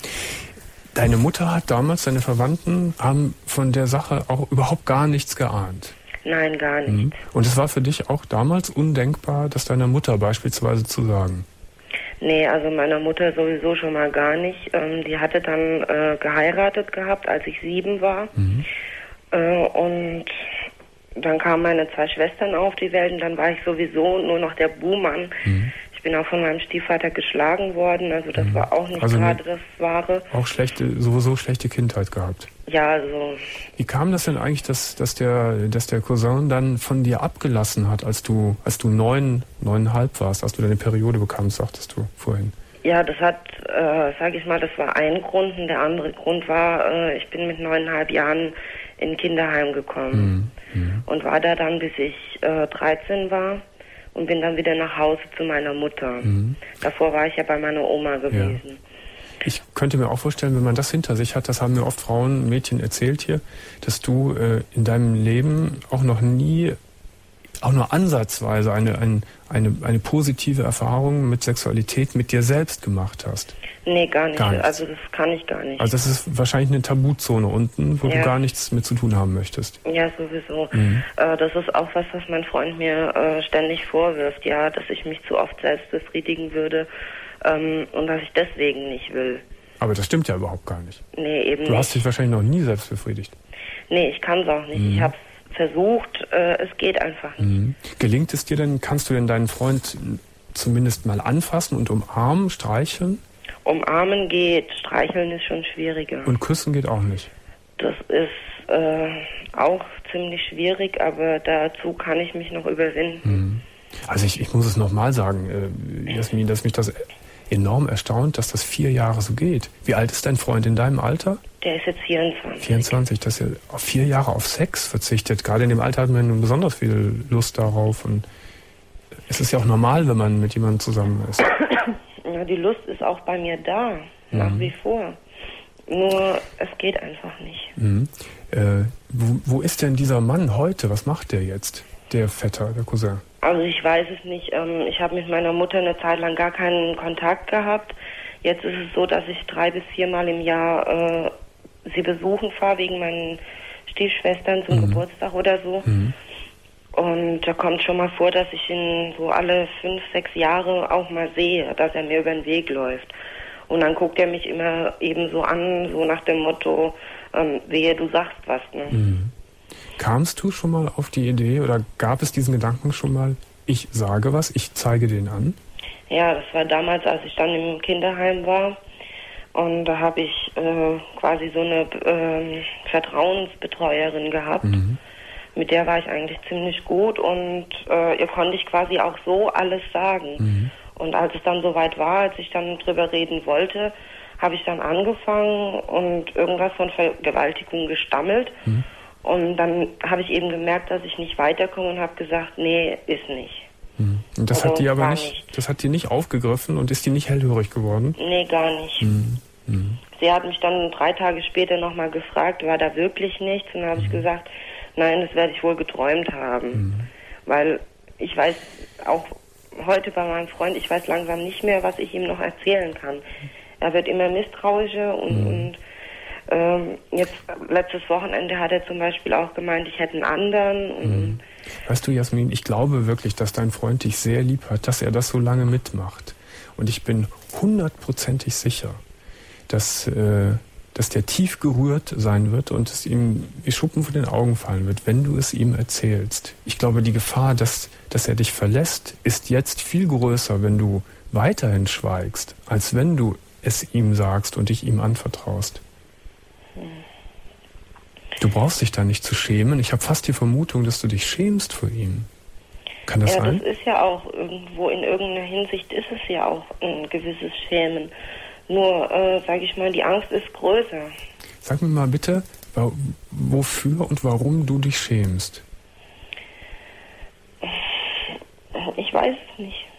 Speaker 1: Deine Mutter hat damals, deine Verwandten haben von der Sache auch überhaupt gar nichts geahnt.
Speaker 4: Nein, gar nicht.
Speaker 1: Mhm. Und es war für dich auch damals undenkbar, das deiner Mutter beispielsweise zu sagen?
Speaker 4: Nee, also meiner Mutter sowieso schon mal gar nicht. Ähm, die hatte dann äh, geheiratet gehabt, als ich sieben war. Mhm. Äh, und dann kamen meine zwei Schwestern auf die Welt und dann war ich sowieso nur noch der Buhmann. Mhm. Ich bin auch von meinem Stiefvater geschlagen worden, also das mhm. war auch nicht also gerade das Wahre.
Speaker 1: Auch schlechte, sowieso schlechte Kindheit gehabt.
Speaker 4: Ja, also.
Speaker 1: Wie kam das denn eigentlich, dass, dass der, dass der Cousin dann von dir abgelassen hat, als du, als du neun, neuneinhalb warst, als du deine Periode bekamst, sagtest du vorhin?
Speaker 4: Ja, das hat, äh, sag ich mal, das war ein Grund und der andere Grund war, äh, ich bin mit neuneinhalb Jahren in ein Kinderheim gekommen mhm. Mhm. und war da dann, bis ich äh, dreizehn war. Und bin dann wieder nach Hause zu meiner Mutter. Mhm. Davor war ich ja bei meiner Oma gewesen. Ja.
Speaker 1: Ich könnte mir auch vorstellen, wenn man das hinter sich hat, das haben mir oft Frauen, Mädchen erzählt hier, dass du äh, in deinem Leben auch noch nie, auch nur ansatzweise eine, eine, eine, eine positive Erfahrung mit Sexualität mit dir selbst gemacht hast.
Speaker 4: Nee, gar nicht. Gar also das kann ich gar nicht.
Speaker 1: Also das ist wahrscheinlich eine Tabuzone unten, wo ja. du gar nichts mit zu tun haben möchtest.
Speaker 4: Ja, sowieso. Mhm. Äh, das ist auch was, was mein Freund mir äh, ständig vorwirft, ja, dass ich mich zu oft selbst befriedigen würde ähm, und dass ich deswegen nicht will.
Speaker 1: Aber das stimmt ja überhaupt gar nicht.
Speaker 4: Nee, eben nicht.
Speaker 1: Du hast dich wahrscheinlich noch nie selbst befriedigt.
Speaker 4: Nee, ich kann es auch nicht. Mhm. Ich habe es versucht, äh, es geht einfach nicht.
Speaker 1: Mhm. Gelingt es dir denn, kannst du denn deinen Freund zumindest mal anfassen und umarmen, streicheln?
Speaker 4: Umarmen geht, streicheln ist schon schwieriger.
Speaker 1: Und küssen geht auch nicht?
Speaker 4: Das ist äh, auch ziemlich schwierig, aber dazu kann ich mich noch überwinden.
Speaker 1: Also ich, ich muss es nochmal sagen, äh, Jasmin, dass mich das enorm erstaunt, dass das vier Jahre so geht. Wie alt ist dein Freund in deinem Alter?
Speaker 4: Der ist jetzt vierundzwanzig.
Speaker 1: vierundzwanzig, dass er auf vier Jahre auf Sex verzichtet. Gerade in dem Alter hat man nun besonders viel Lust darauf. Und es ist ja auch normal, wenn man mit jemandem zusammen ist.
Speaker 4: Ja, die Lust ist auch bei mir da, mhm. nach wie vor. Nur, es geht einfach nicht.
Speaker 1: Mhm. Äh, wo, wo ist denn dieser Mann heute? Was macht der jetzt, der Vetter, der Cousin?
Speaker 4: Also ich weiß es nicht. Ähm, ich habe mit meiner Mutter eine Zeit lang gar keinen Kontakt gehabt. Jetzt ist es so, dass ich drei bis viermal im Jahr äh, sie besuchen fahre, wegen meinen Stiefschwestern zum mhm. Geburtstag oder so. Mhm. Und da kommt schon mal vor, dass ich ihn so alle fünf, sechs Jahre auch mal sehe, dass er mir über den Weg läuft. Und dann guckt er mich immer eben so an, so nach dem Motto, ähm, wehe, du sagst was. Ne?
Speaker 1: Mhm. Kamst du schon mal auf die Idee oder gab es diesen Gedanken schon mal, ich sage was, ich zeige den an?
Speaker 4: Ja, das war damals, als ich dann im Kinderheim war. Und da habe ich äh, quasi so eine äh, Vertrauensbetreuerin gehabt. Mhm. Mit der war ich eigentlich ziemlich gut und äh, ihr konnte ich quasi auch so alles sagen. Mhm. Und als es dann soweit war, als ich dann drüber reden wollte, habe ich dann angefangen und irgendwas von Vergewaltigung gestammelt. Mhm. Und dann habe ich eben gemerkt, dass ich nicht weiterkomme und habe gesagt, nee, ist nicht.
Speaker 1: Mhm. Und das also, hat die aber nicht, nicht, das hat die nicht aufgegriffen und ist die nicht hellhörig geworden?
Speaker 4: Nee, gar nicht. Mhm. Mhm. Sie hat mich dann drei Tage später nochmal gefragt, war da wirklich nichts? Und dann habe mhm. ich gesagt, nein, das werde ich wohl geträumt haben. Mhm. Weil ich weiß auch heute bei meinem Freund, ich weiß langsam nicht mehr, was ich ihm noch erzählen kann. Er wird immer misstrauischer und, mhm. und ähm, jetzt letztes Wochenende hat er zum Beispiel auch gemeint, ich hätte einen anderen. Und
Speaker 1: mhm. Weißt du, Jasmin, ich glaube wirklich, dass dein Freund dich sehr lieb hat, dass er das so lange mitmacht. Und ich bin hundertprozentig sicher, dass, äh, dass der tief gerührt sein wird und es ihm wie Schuppen von den Augen fallen wird, wenn du es ihm erzählst. Ich glaube, die Gefahr, dass, dass er dich verlässt, ist jetzt viel größer, wenn du weiterhin schweigst, als wenn du es ihm sagst und dich ihm anvertraust. Du brauchst dich da nicht zu schämen. Ich habe fast die Vermutung, dass du dich schämst vor ihm. Kann das
Speaker 4: ja,
Speaker 1: sein?
Speaker 4: Ja, das ist ja auch irgendwo, in irgendeiner Hinsicht ist es ja auch ein gewisses Schämen. Nur, äh, sage ich mal, die Angst ist größer.
Speaker 1: Sag mir mal bitte, wofür und warum du dich schämst.
Speaker 4: Ich weiß es nicht.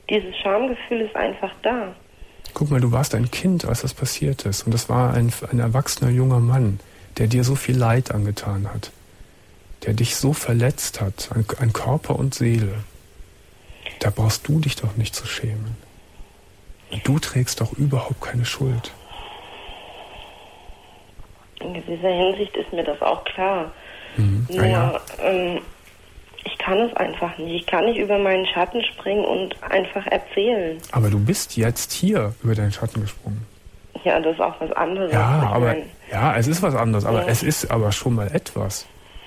Speaker 4: dieses Schamgefühl ist einfach da.
Speaker 1: Guck mal, du warst ein Kind, als das passiert ist. Und das war ein, ein erwachsener junger Mann, der dir so viel Leid angetan hat. Der dich so verletzt hat, an, an Körper und Seele. Da brauchst du dich doch nicht zu schämen. Du trägst doch überhaupt keine Schuld.
Speaker 4: In gewisser Hinsicht ist mir das auch klar.
Speaker 1: Mhm.
Speaker 4: Nur,
Speaker 1: ja.
Speaker 4: ähm, ich kann es einfach nicht. Ich kann nicht über meinen Schatten springen und einfach erzählen.
Speaker 1: Aber du bist jetzt hier über deinen Schatten gesprungen.
Speaker 4: Ja, das ist auch was anderes.
Speaker 1: Ja,
Speaker 4: ich
Speaker 1: aber
Speaker 4: mein,
Speaker 1: ja, es ist was anderes, aber
Speaker 4: ja.
Speaker 1: es ist aber schon mal etwas.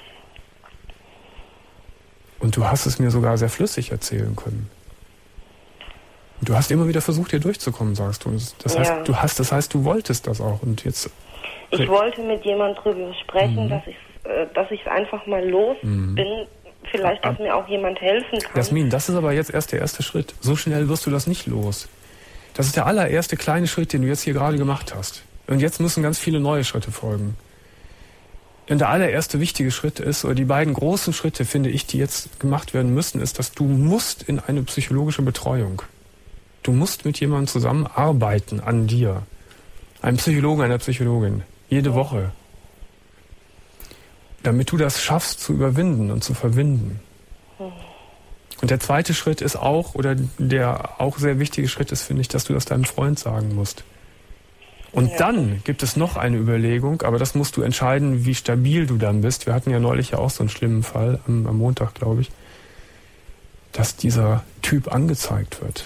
Speaker 1: Und du hast es mir sogar sehr flüssig erzählen können. Und du hast immer wieder versucht, hier durchzukommen, sagst du. Und das heißt,
Speaker 4: ja.
Speaker 1: du hast, das heißt, du wolltest das auch. Und jetzt.
Speaker 4: Ich wollte mit jemand drüber sprechen, mhm. dass ich, äh, dass ich einfach mal los mhm. bin. Vielleicht, dass Ab, mir auch jemand helfen kann.
Speaker 1: Jasmin, das ist aber jetzt erst der erste Schritt. So schnell wirst du das nicht los. Das ist der allererste kleine Schritt, den du jetzt hier gerade gemacht hast. Und jetzt müssen ganz viele neue Schritte folgen. Und der allererste wichtige Schritt ist, oder die beiden großen Schritte, finde ich, die jetzt gemacht werden müssen, ist, dass du musst in eine psychologische Betreuung. Du musst mit jemandem zusammenarbeiten an dir. Einem Psychologen, einer Psychologin. Jede Woche. Damit du das schaffst zu überwinden und zu verwinden. Und der zweite Schritt ist auch, oder der auch sehr wichtige Schritt ist, finde ich, dass du das deinem Freund sagen musst. Und ja. dann gibt es noch eine Überlegung, aber das musst du entscheiden, wie stabil du dann bist. Wir hatten ja neulich ja auch so einen schlimmen Fall, am, am Montag, glaube ich, dass dieser Typ angezeigt wird.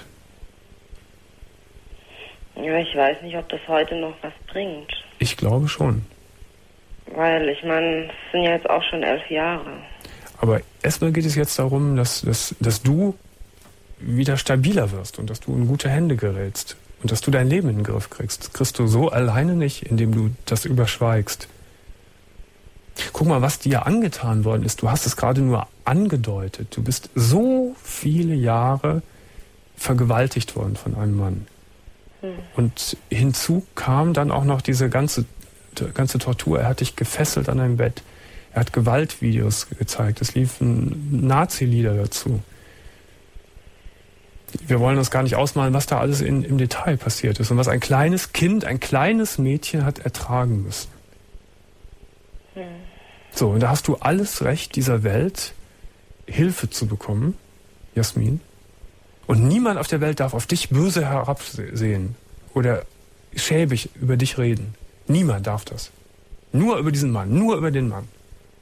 Speaker 4: Ja, ich weiß nicht, ob das heute noch was bringt.
Speaker 1: Ich glaube schon.
Speaker 4: Weil, ich meine, es sind ja jetzt auch schon elf Jahre.
Speaker 1: Aber erstmal geht es jetzt darum, dass, dass, dass du wieder stabiler wirst und dass du in gute Hände gerätst und dass du dein Leben in den Griff kriegst. Das kriegst du so alleine nicht, indem du das überschweigst. Guck mal, was dir angetan worden ist. Du hast es gerade nur angedeutet. Du bist so viele Jahre vergewaltigt worden von einem Mann. Hm. Und hinzu kam dann auch noch diese ganze ganze Tortur. Er hat dich gefesselt an einem Bett. Er hat Gewaltvideos gezeigt. Es liefen Nazi-Lieder dazu. Wir wollen uns gar nicht ausmalen, was da alles in, im Detail passiert ist und was ein kleines Kind, ein kleines Mädchen hat ertragen müssen. Hm. So, und da hast du alles Recht dieser Welt, Hilfe zu bekommen, Jasmin. Und niemand auf der Welt darf auf dich böse herabsehen oder schäbig über dich reden. Niemand darf das. Nur über diesen Mann, nur über den Mann.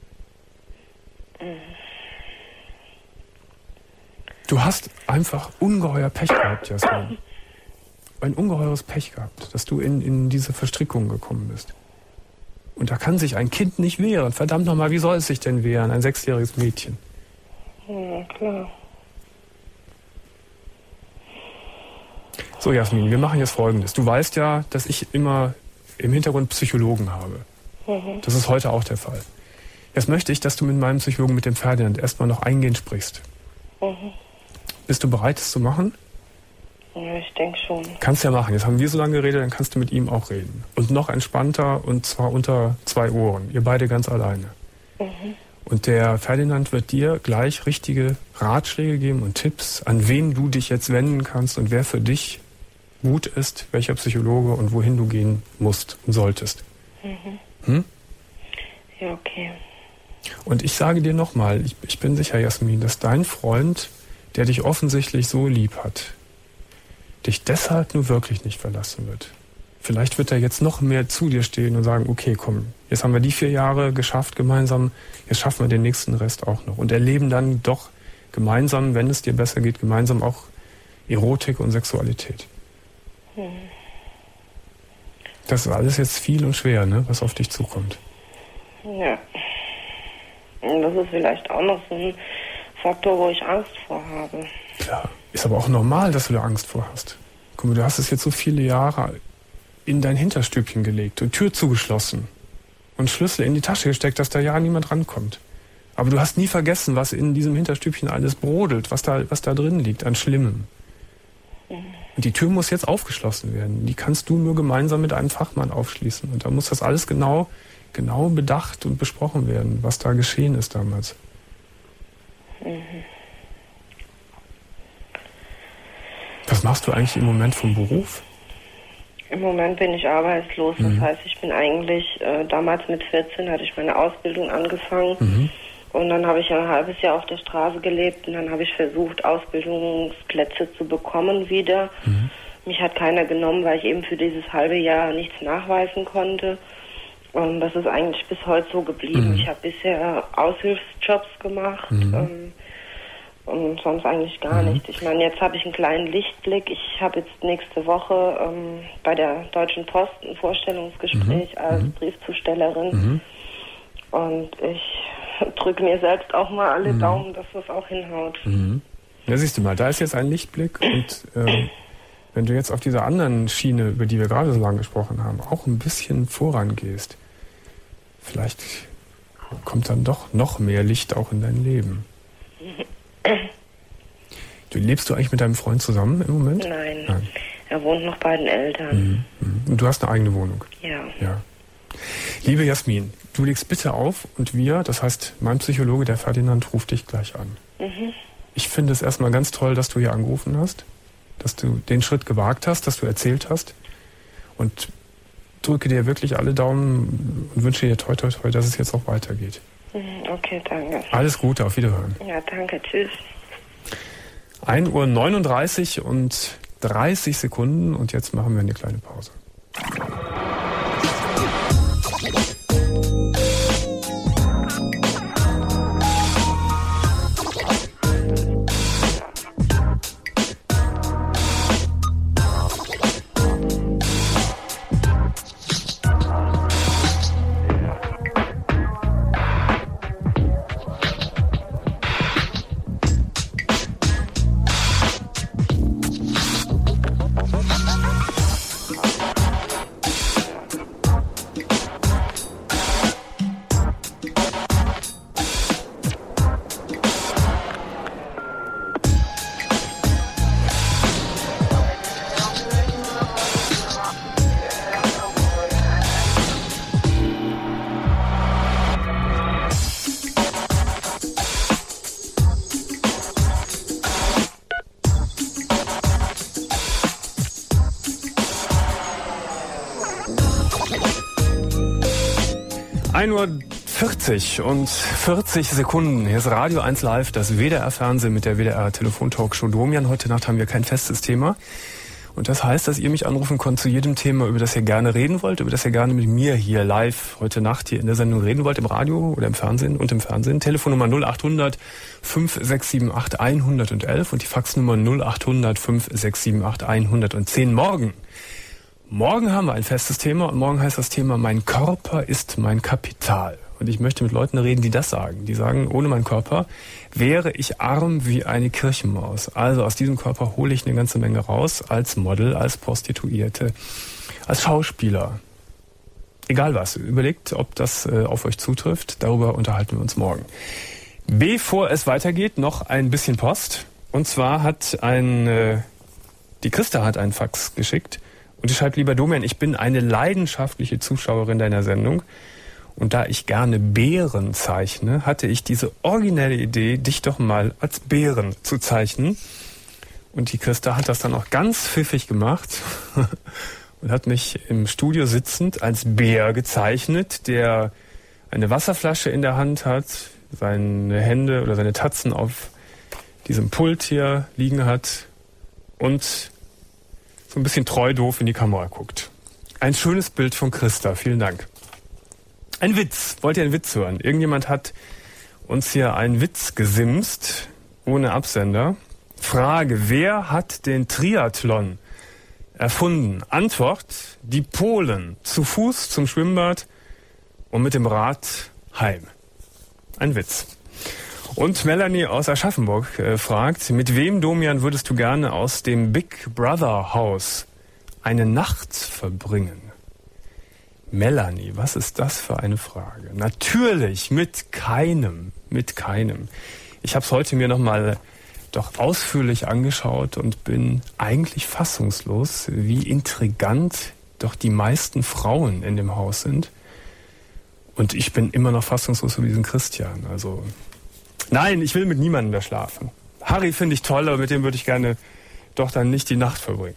Speaker 1: Du hast einfach ungeheuer Pech gehabt, Jasmin. Ein ungeheures Pech gehabt, dass du in, in diese Verstrickung gekommen bist. Und da kann sich ein Kind nicht wehren. Verdammt nochmal, wie soll es sich denn wehren, ein sechsjähriges Mädchen?
Speaker 4: Ja, klar.
Speaker 1: So, Jasmin, wir machen jetzt Folgendes. Du weißt ja, dass ich immer im Hintergrund Psychologen habe. Mhm. Das ist heute auch der Fall. Jetzt möchte ich, dass du mit meinem Psychologen, mit dem Ferdinand, erstmal noch eingehend sprichst. Mhm. Bist du bereit, das zu machen?
Speaker 4: Ja, ich denke schon.
Speaker 1: Kannst ja machen. Jetzt haben wir so lange geredet, dann kannst du mit ihm auch reden. Und noch entspannter, und zwar unter zwei Ohren. Ihr beide ganz alleine. Mhm. Und der Ferdinand wird dir gleich richtige Ratschläge geben und Tipps, an wen du dich jetzt wenden kannst und wer für dich gut ist, welcher Psychologe und wohin du gehen musst und solltest. Mhm. Hm?
Speaker 4: Ja, okay.
Speaker 1: Und ich sage dir nochmal, ich, ich bin sicher, Jasmin, dass dein Freund, der dich offensichtlich so lieb hat, dich deshalb nur wirklich nicht verlassen wird. Vielleicht wird er jetzt noch mehr zu dir stehen und sagen, okay, komm, jetzt haben wir die vier Jahre geschafft gemeinsam, jetzt schaffen wir den nächsten Rest auch noch. Und erleben dann doch gemeinsam, wenn es dir besser geht, gemeinsam auch Erotik und Sexualität. Hm. Das ist alles jetzt viel und schwer, ne, was auf dich zukommt.
Speaker 4: Ja. Und das ist vielleicht auch noch so ein Faktor, wo ich Angst vor habe.
Speaker 1: Klar. Ist aber auch normal, dass du da Angst vor hast. Guck mal, du hast es jetzt so viele Jahre in dein Hinterstübchen gelegt und Tür zugeschlossen und Schlüssel in die Tasche gesteckt, dass da ja niemand rankommt. Aber du hast nie vergessen, was in diesem Hinterstübchen alles brodelt, was da, was da drin liegt an Schlimmem. Mhm. Und die Tür muss jetzt aufgeschlossen werden. Die kannst du nur gemeinsam mit einem Fachmann aufschließen. Und da muss das alles genau, genau bedacht und besprochen werden, was da geschehen ist damals.
Speaker 4: Mhm.
Speaker 1: Was machst du eigentlich im Moment vom Beruf?
Speaker 4: Im Moment bin ich arbeitslos. Mhm. Das heißt, ich bin eigentlich, äh, damals mit vierzehn hatte ich meine Ausbildung angefangen. Mhm. Und dann habe ich ein halbes Jahr auf der Straße gelebt und dann habe ich versucht, Ausbildungsplätze zu bekommen wieder. Mhm. Mich hat keiner genommen, weil ich eben für dieses halbe Jahr nichts nachweisen konnte. Und das ist eigentlich bis heute so geblieben. Mhm. Ich habe bisher Aushilfsjobs gemacht mhm. ähm, und sonst eigentlich gar mhm. nichts. Ich meine, jetzt habe ich einen kleinen Lichtblick. Ich habe jetzt nächste Woche ähm, bei der Deutschen Post ein Vorstellungsgespräch mhm. als mhm. Briefzustellerin. Mhm. Und ich drücke mir selbst auch mal alle mhm. Daumen, dass das auch hinhaut.
Speaker 1: Mhm. Ja, siehst du mal, da ist jetzt ein Lichtblick und ähm, wenn du jetzt auf dieser anderen Schiene, über die wir gerade so lange gesprochen haben, auch ein bisschen vorangehst, vielleicht kommt dann doch noch mehr Licht auch in dein Leben. Du, lebst du eigentlich mit deinem Freund zusammen im Moment?
Speaker 4: Nein, Nein. Er wohnt noch bei den Eltern.
Speaker 1: Mhm. Und du hast eine eigene Wohnung?
Speaker 4: Ja.
Speaker 1: Ja. Liebe Jasmin, du legst bitte auf und wir, das heißt mein Psychologe, der Ferdinand, ruft dich gleich an. Mhm. Ich finde es erstmal ganz toll, dass du hier angerufen hast, dass du den Schritt gewagt hast, dass du erzählt hast und drücke dir wirklich alle Daumen und wünsche dir toi toi toi, dass es jetzt auch weitergeht.
Speaker 4: Okay, danke.
Speaker 1: Alles Gute, auf Wiederhören.
Speaker 4: Ja, danke, tschüss.
Speaker 1: ein Uhr neununddreißig und dreißig Sekunden und jetzt machen wir eine kleine Pause. ein Uhr vierzig und vierzig Sekunden. Hier ist Radio eins Live, das W D R-Fernsehen mit der W D R-Telefontalkshow Domian. Heute Nacht haben wir kein festes Thema. Und das heißt, dass ihr mich anrufen könnt zu jedem Thema, über das ihr gerne reden wollt, über das ihr gerne mit mir hier live heute Nacht hier in der Sendung reden wollt, im Radio oder im Fernsehen und im Fernsehen. Telefonnummer null acht hundert fünf sechs sieben acht hundertelf und die Faxnummer null acht hundert fünf sechs sieben acht hundertzehn. Morgen. Morgen haben wir ein festes Thema und morgen heißt das Thema Mein Körper ist mein Kapital. Und ich möchte mit Leuten reden, die das sagen. Die sagen, ohne meinen Körper wäre ich arm wie eine Kirchenmaus. Also aus diesem Körper hole ich eine ganze Menge raus, als Model, als Prostituierte, als Schauspieler. Egal was. Überlegt, ob das äh, auf euch zutrifft. Darüber unterhalten wir uns morgen. Bevor es weitergeht, noch ein bisschen Post. Und zwar hat ein, äh, die Christa hat einen Fax geschickt. Und die schreibt, lieber Domian, ich bin eine leidenschaftliche Zuschauerin deiner Sendung. Und da ich gerne Bären zeichne, hatte ich diese originelle Idee, dich doch mal als Bären zu zeichnen. Und die Christa hat das dann auch ganz pfiffig gemacht und hat mich im Studio sitzend als Bär gezeichnet, der eine Wasserflasche in der Hand hat, seine Hände oder seine Tatzen auf diesem Pult hier liegen hat und so ein bisschen treu doof in die Kamera guckt. Ein schönes Bild von Christa, vielen Dank. Ein Witz. Wollt ihr einen Witz hören? Irgendjemand hat uns hier einen Witz gesimst, ohne Absender. Frage, wer hat den Triathlon erfunden? Antwort, die Polen. Zu Fuß zum Schwimmbad und mit dem Rad heim. Ein Witz. Und Melanie aus Aschaffenburg äh, fragt, mit wem, Domian, würdest du gerne aus dem Big Brother Haus eine Nacht verbringen? Melanie, was ist das für eine Frage? Natürlich mit keinem, mit keinem. Ich habe es heute mir nochmal doch ausführlich angeschaut und bin eigentlich fassungslos, wie intrigant doch die meisten Frauen in dem Haus sind. Und ich bin immer noch fassungslos über diesen Christian. Also nein, ich will mit niemandem mehr schlafen. Harry finde ich toll, aber mit dem würde ich gerne doch dann nicht die Nacht verbringen.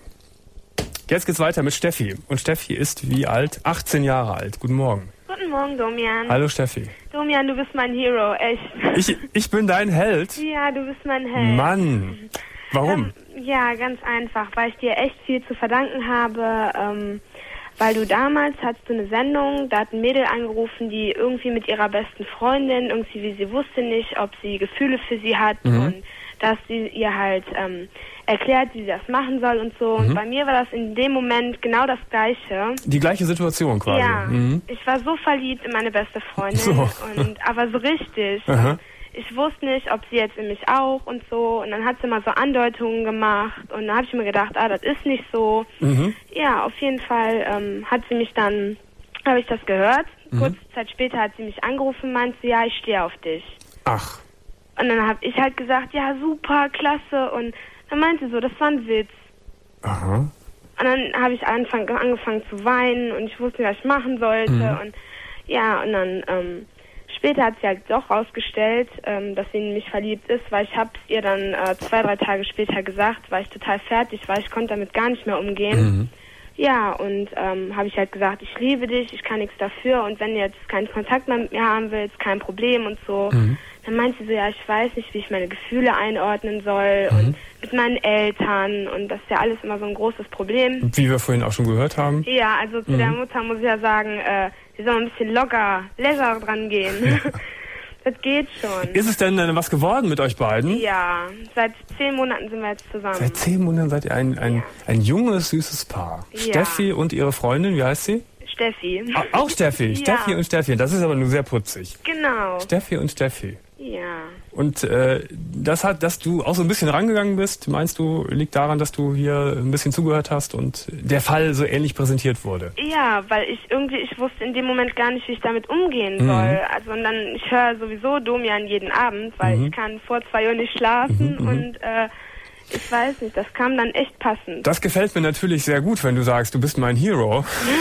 Speaker 1: Jetzt geht's weiter mit Steffi. Und Steffi ist wie alt? achtzehn Jahre alt. Guten Morgen.
Speaker 5: Guten Morgen, Domian.
Speaker 1: Hallo Steffi.
Speaker 5: Domian, du bist mein Hero, echt.
Speaker 1: Ich, ich bin dein Held?
Speaker 5: Ja, du bist mein Held.
Speaker 1: Mann. Warum?
Speaker 5: Ähm, ja, ganz einfach, weil ich dir echt viel zu verdanken habe. Ähm, weil du damals hattest du eine Sendung, da hat ein Mädel angerufen, die irgendwie mit ihrer besten Freundin, irgendwie wie sie wusste nicht, ob sie Gefühle für sie hat. Mhm. Und dass sie ihr halt ähm, erklärt, wie sie das machen soll und so. Mhm. Und bei mir war das in dem Moment genau das Gleiche.
Speaker 1: Die gleiche Situation quasi.
Speaker 5: Ja,
Speaker 1: mhm.
Speaker 5: ich war so verliebt in meine beste Freundin.
Speaker 1: So.
Speaker 5: Und, aber so richtig. Ich wusste nicht, ob sie jetzt in mich auch und so. Und dann hat sie mal so Andeutungen gemacht. Und dann habe ich mir gedacht, ah, das ist nicht so. Mhm. Ja, auf jeden Fall ähm, hat sie mich dann, habe ich das gehört. Mhm. Kurze Zeit später hat sie mich angerufen und meinte, ja, ich stehe auf dich.
Speaker 1: Ach.
Speaker 5: Und dann habe ich halt gesagt, ja, super, klasse. Und dann meinte sie so, das war ein Witz.
Speaker 1: Aha.
Speaker 5: Und dann habe ich anfang, angefangen zu weinen und ich wusste nicht, was ich machen sollte. Mhm. Und ja, und dann ähm, später hat sie halt doch rausgestellt, ähm, dass sie in mich verliebt ist, weil ich habe es ihr dann äh, zwei, drei Tage später gesagt, weil ich total fertig war. Ich konnte damit gar nicht mehr umgehen. Mhm. Ja, und ähm, habe ich halt gesagt, ich liebe dich, ich kann nichts dafür und wenn du jetzt keinen Kontakt mehr mit mir haben willst, kein Problem und so. Mhm. Dann meinte sie so, ja, ich weiß nicht, wie ich meine Gefühle einordnen soll mhm. und mit meinen Eltern und das ist ja alles immer so ein großes Problem.
Speaker 1: Wie wir vorhin auch schon gehört haben.
Speaker 5: Ja, also zu mhm. der Mutter muss ich ja sagen, äh, sie soll ein bisschen locker, länger dran gehen. Ja. Das geht schon.
Speaker 1: Ist es denn was geworden mit euch beiden?
Speaker 5: Ja, seit zehn Monaten sind wir jetzt zusammen.
Speaker 1: Seit zehn Monaten seid ihr ein, ein, ja. ein junges, süßes Paar. Ja. Steffi und ihre Freundin, wie heißt sie?
Speaker 5: Steffi.
Speaker 1: Ah, auch Steffi, ja. Steffi und Steffi, das ist aber nur sehr putzig.
Speaker 5: Genau.
Speaker 1: Steffi und Steffi.
Speaker 5: Ja.
Speaker 1: Und äh, das hat, dass du auch so ein bisschen rangegangen bist, meinst du, liegt daran, dass du hier ein bisschen zugehört hast und der Fall so ähnlich präsentiert wurde?
Speaker 5: Ja, weil ich irgendwie, ich wusste in dem Moment gar nicht, wie ich damit umgehen mhm. soll. Also und dann, ich höre sowieso Domian jeden Abend, weil mhm. ich kann vor zwei Uhr nicht schlafen mhm, und äh, ich weiß nicht, das kam dann echt passend.
Speaker 1: Das gefällt mir natürlich sehr gut, wenn du sagst, du bist mein Hero.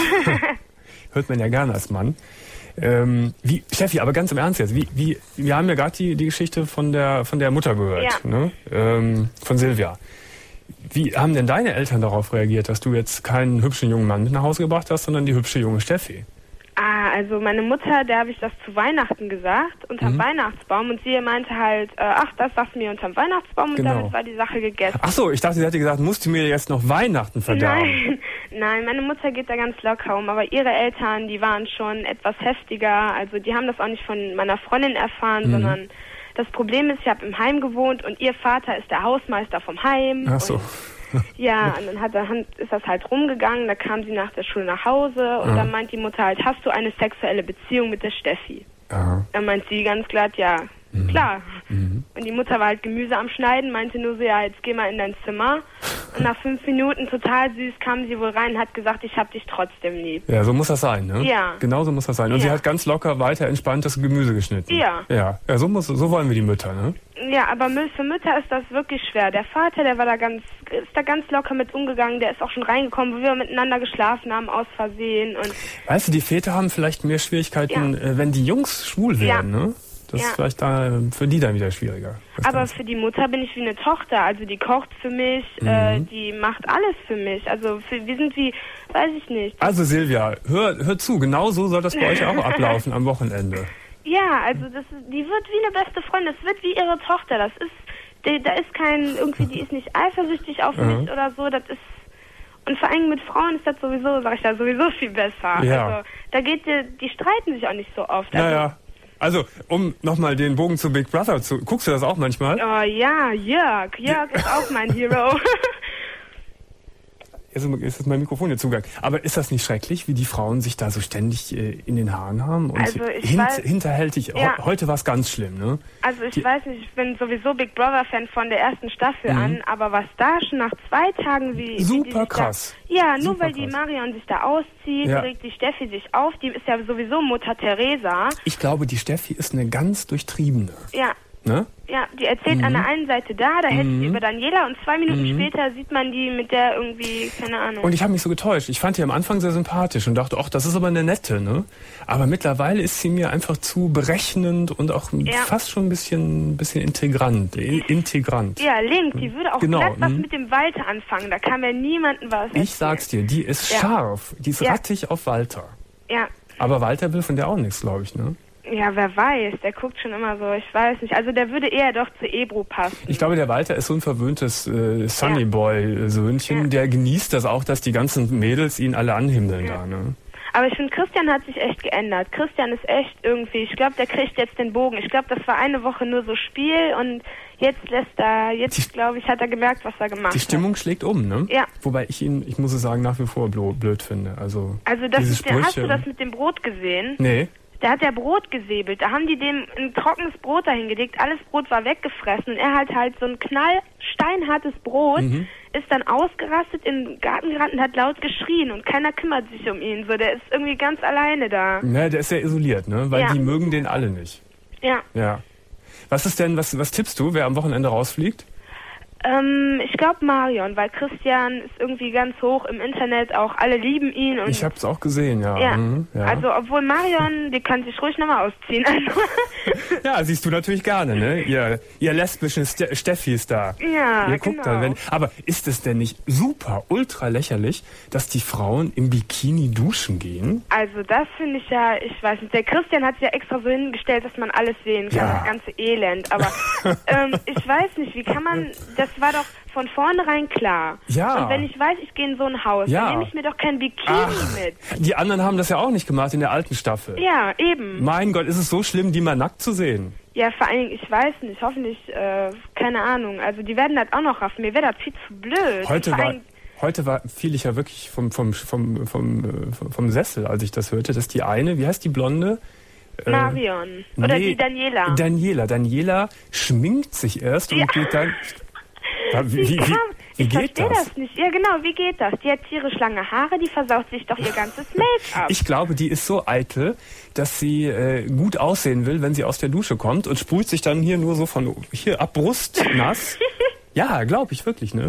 Speaker 1: Hört man ja gerne als Mann. Ähm, wie, Steffi, aber ganz im Ernst jetzt, wie, wie, wir haben ja gerade die, die Geschichte von der, von der Mutter gehört, ja. ne? ähm, von Silvia. Wie haben denn deine Eltern darauf reagiert, dass du jetzt keinen hübschen jungen Mann mit nach Hause gebracht hast, sondern die hübsche junge Steffi?
Speaker 5: Ah, also meine Mutter, der habe ich das zu Weihnachten gesagt, unterm mhm. Weihnachtsbaum und sie meinte halt, äh, ach, das sagst du mir unterm Weihnachtsbaum und genau. damit war die Sache gegessen.
Speaker 1: Ach so, ich dachte, sie hätte gesagt, musst du mir jetzt noch Weihnachten verderben?
Speaker 5: Nein, nein, meine Mutter geht da ganz locker um, aber ihre Eltern, die waren schon etwas heftiger, also die haben das auch nicht von meiner Freundin erfahren, mhm. sondern das Problem ist, ich habe im Heim gewohnt und ihr Vater ist der Hausmeister vom Heim.
Speaker 1: Ach so.
Speaker 5: Ja, und dann hat, dann ist das halt rumgegangen, da kam sie nach der Schule nach Hause und ja. dann meint die Mutter halt, hast du eine sexuelle Beziehung mit der Steffi? Ja. Dann meint sie ganz glatt, ja, mhm. klar. Mhm. Und die Mutter war halt Gemüse am Schneiden, meinte nur so, ja, jetzt geh mal in dein Zimmer. Und nach fünf Minuten, total süß, kam sie wohl rein und hat gesagt, ich hab dich trotzdem lieb.
Speaker 1: Ja, so muss das sein, ne?
Speaker 5: Ja.
Speaker 1: Genau so muss das sein. Und ja. sie hat ganz locker weiter entspannt das Gemüse geschnitten.
Speaker 5: Ja.
Speaker 1: Ja, ja so, muss, so wollen wir die Mütter, ne?
Speaker 5: Ja, aber für Mütter ist das wirklich schwer. Der Vater, der war da ganz, ist da ganz locker mit umgegangen. Der ist auch schon reingekommen, wo wir miteinander geschlafen haben, aus Versehen. Und
Speaker 1: weißt du, die Väter haben vielleicht mehr Schwierigkeiten, ja. wenn die Jungs schwul werden, ja. ne? Das ja. ist vielleicht da für die dann wieder schwieriger.
Speaker 5: Aber für die Mutter bin ich wie eine Tochter. Also die kocht für mich, mhm. äh, die macht alles für mich. Also für, wir sind wie, weiß ich nicht.
Speaker 1: Also Silvia, hör, hör zu, genau so soll das bei euch auch ablaufen am Wochenende.
Speaker 5: Ja, also das ist, die wird wie eine beste Freundin, das wird wie ihre Tochter. Das ist, die, da ist kein, irgendwie, die ist nicht eifersüchtig auf mhm. mich oder so. Das ist, und vor allem mit Frauen ist das sowieso, sag ich da, sowieso viel besser.
Speaker 1: Ja.
Speaker 5: Also da geht die, die streiten sich auch nicht so oft.
Speaker 1: Also,
Speaker 5: naja.
Speaker 1: Also, um nochmal den Bogen zu Big Brother zu... Guckst du das auch manchmal?
Speaker 5: Oh ja, Jörg. Jörg ist auch mein Hero.
Speaker 1: Jetzt ist mein Mikrofon hier zugegangen. Aber ist das nicht schrecklich, wie die Frauen sich da so ständig äh, in den Haaren haben? Und
Speaker 5: also ich
Speaker 1: hint,
Speaker 5: weiß,
Speaker 1: hinterhältig. Ja. Heute war es ganz schlimm, ne?
Speaker 5: Also ich
Speaker 1: die,
Speaker 5: weiß nicht, ich bin sowieso Big Brother-Fan von der ersten Staffel mhm. an, aber was da schon nach zwei Tagen wie...
Speaker 1: Super
Speaker 5: wie
Speaker 1: krass.
Speaker 5: Da, ja, nur
Speaker 1: Super
Speaker 5: weil
Speaker 1: krass.
Speaker 5: die Marion sich da auszieht, ja. regt die Steffi sich auf. Die ist ja sowieso Mutter Teresa.
Speaker 1: Ich glaube, die Steffi ist eine ganz durchtriebene.
Speaker 5: Ja.
Speaker 1: Ne?
Speaker 5: Ja, die erzählt
Speaker 1: mhm.
Speaker 5: an der einen Seite da, da hält
Speaker 1: mhm.
Speaker 5: sie über Daniela und zwei Minuten
Speaker 1: mhm.
Speaker 5: später sieht man die mit der irgendwie, keine Ahnung.
Speaker 1: Und ich habe mich so getäuscht. Ich fand die am Anfang sehr sympathisch und dachte, ach, das ist aber eine nette, ne? Aber mittlerweile ist sie mir einfach zu berechnend und auch ja. fast schon ein bisschen, bisschen integrant. integrant.
Speaker 5: Ja, Link, die würde auch
Speaker 1: genau.
Speaker 5: glatt was
Speaker 1: mhm.
Speaker 5: mit dem Walter anfangen. Da kann ja niemandem was erzählen.
Speaker 1: Ich sag's dir, die ist ja. scharf. Die ist ja. rattig auf Walter.
Speaker 5: Ja.
Speaker 1: Aber Walter will von der auch nichts, glaube ich, ne?
Speaker 5: Ja, wer weiß, der guckt schon immer so, ich weiß nicht. Also der würde eher doch zu Ebro passen.
Speaker 1: Ich glaube, der Walter ist so ein verwöhntes äh, Sunnyboy-Söhnchen, ja. der genießt das auch, dass die ganzen Mädels ihn alle anhimmeln ja. da, ne?
Speaker 5: Aber ich finde, Christian hat sich echt geändert. Christian ist echt irgendwie, ich glaube, der kriegt jetzt den Bogen. Ich glaube, das war eine Woche nur so Spiel und jetzt lässt er, jetzt glaube ich, hat er gemerkt, was er gemacht hat.
Speaker 1: Die Stimmung hat. schlägt um, ne?
Speaker 5: Ja.
Speaker 1: Wobei ich ihn, ich muss es sagen, nach wie vor blöd finde. Also,
Speaker 5: also das
Speaker 1: diese
Speaker 5: ist der, hast du das mit dem Brot gesehen?
Speaker 1: Nee.
Speaker 5: Da hat der Brot gesäbelt. Da haben die dem ein trockenes Brot dahingelegt. Alles Brot war weggefressen. Und er hat halt so ein knallsteinhartes Brot, mhm. ist dann ausgerastet, in den Garten gerannt und hat laut geschrien. Und keiner kümmert sich um ihn. So, der ist irgendwie ganz alleine da.
Speaker 1: Ja, der ist ja isoliert, ne? Weil
Speaker 5: ja.
Speaker 1: die mögen den alle nicht.
Speaker 5: Ja.
Speaker 1: Ja. Was ist denn, was, was tippst du, wer am Wochenende rausfliegt?
Speaker 5: Ähm, ich glaube Marion, weil Christian ist irgendwie ganz hoch im Internet, auch alle lieben ihn. Und
Speaker 1: ich habe es auch gesehen, ja.
Speaker 5: Ja.
Speaker 1: Mhm, ja.
Speaker 5: Also obwohl Marion, die kann sich ruhig nochmal ausziehen. Also.
Speaker 1: Ja, siehst du natürlich gerne, ne? Ihr, ihr lesbischen Ste Steffis da.
Speaker 5: Ja,
Speaker 1: ihr guckt
Speaker 5: genau.
Speaker 1: dann, wenn, aber ist es denn nicht super, ultra lächerlich, dass die Frauen im Bikini duschen gehen?
Speaker 5: Also das finde ich ja, ich weiß nicht, der Christian hat sich ja extra so hingestellt, dass man alles sehen kann,
Speaker 1: ja.
Speaker 5: das ganze Elend. Aber ähm, ich weiß nicht, wie kann man, das war doch von vornherein klar.
Speaker 1: Ja.
Speaker 5: Und wenn ich weiß, ich gehe in so ein Haus,
Speaker 1: ja.
Speaker 5: dann nehme ich mir doch kein Bikini
Speaker 1: Ach,
Speaker 5: mit.
Speaker 1: Die anderen haben das ja auch nicht gemacht in der alten Staffel.
Speaker 5: Ja, eben.
Speaker 1: Mein Gott, ist es so schlimm, die mal nackt zu sehen?
Speaker 5: Ja, vor allen Dingen, ich weiß nicht, hoffentlich, äh, keine Ahnung. Also die werden das auch noch raffen. Mir wäre das viel zu blöd.
Speaker 1: Heute war, heute war, fiel ich ja wirklich vom, vom, vom, vom, vom, vom Sessel, als ich das hörte, dass die eine, wie heißt die Blonde?
Speaker 5: Marion. Äh, Oder nee, die Daniela.
Speaker 1: Daniela. Daniela schminkt sich erst und ja. geht dann... Wie, wie, wie, wie
Speaker 5: ich
Speaker 1: geht
Speaker 5: verstehe
Speaker 1: das?
Speaker 5: das nicht. Ja, genau, wie geht das? Die hat tierisch lange Haare, die versaut sich doch ihr ganzes Make-up.
Speaker 1: Ich glaube, die ist so eitel, dass sie äh, gut aussehen will, wenn sie aus der Dusche kommt und sprüht sich dann hier nur so von hier ab Brust nass. Ja, glaube ich wirklich, ne?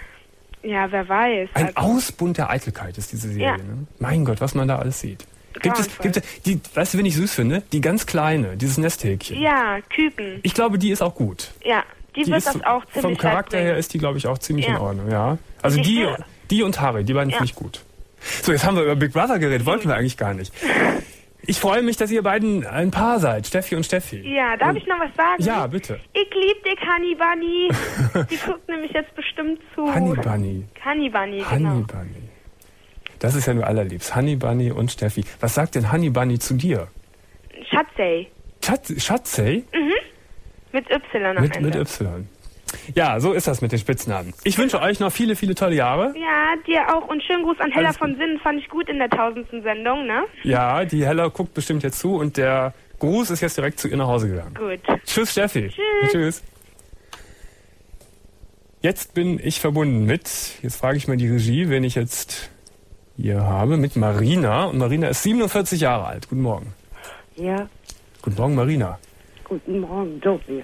Speaker 5: Ja, wer weiß.
Speaker 1: Ein
Speaker 5: also.
Speaker 1: Ausbund der Eitelkeit ist diese Serie,
Speaker 5: ja.
Speaker 1: ne? Mein Gott, was man da alles sieht. Gibt es, gibt es, die, weißt du, wen ich süß finde? Die ganz kleine, dieses Nesthäkchen.
Speaker 5: Ja, Küken.
Speaker 1: Ich glaube, die ist auch gut.
Speaker 5: Ja. Die, die wird das auch ziemlich
Speaker 1: vom Charakter her ist die, glaube ich, auch ziemlich ja. in Ordnung, ja. Also die, die und Harry, die beiden ja. finde ich gut. So, jetzt haben wir über Big Brother geredet, wollten wir eigentlich gar nicht. Ich freue mich, dass ihr beiden ein Paar seid, Steffi und Steffi.
Speaker 5: Ja, darf und, ich noch was sagen?
Speaker 1: Ja, bitte.
Speaker 5: Ich lieb dich, Honey Bunny. Die guckt nämlich jetzt bestimmt zu.
Speaker 1: Honey Bunny.
Speaker 5: Honey Bunny,
Speaker 1: Honey
Speaker 5: genau.
Speaker 1: Bunny. Das ist ja nur allerliebst. Honey Bunny und Steffi. Was sagt denn Honey Bunny zu dir?
Speaker 5: Schatzey.
Speaker 1: Schatz, Schatzey?
Speaker 5: Mhm. Mit Y am
Speaker 1: mit,
Speaker 5: Ende.
Speaker 1: Mit Y. Ja, so ist das mit den Spitznamen. Ich wünsche euch noch viele, viele tolle Jahre.
Speaker 5: Ja, dir auch. Und schönen Gruß an Hella von Sinnen. Fand ich gut in der tausendsten Sendung, ne?
Speaker 1: Ja, die Hella guckt bestimmt jetzt zu und der Gruß ist jetzt direkt zu ihr nach Hause gegangen.
Speaker 5: Gut.
Speaker 1: Tschüss, Steffi.
Speaker 5: Tschüss.
Speaker 1: Tschüss. Jetzt bin ich verbunden mit, jetzt frage ich mal die Regie, wen ich jetzt hier habe, mit Marina. Und Marina ist siebenundvierzig Jahre alt. Guten Morgen.
Speaker 6: Ja.
Speaker 1: Guten Morgen, Marina.
Speaker 6: Guten Morgen, Dobi.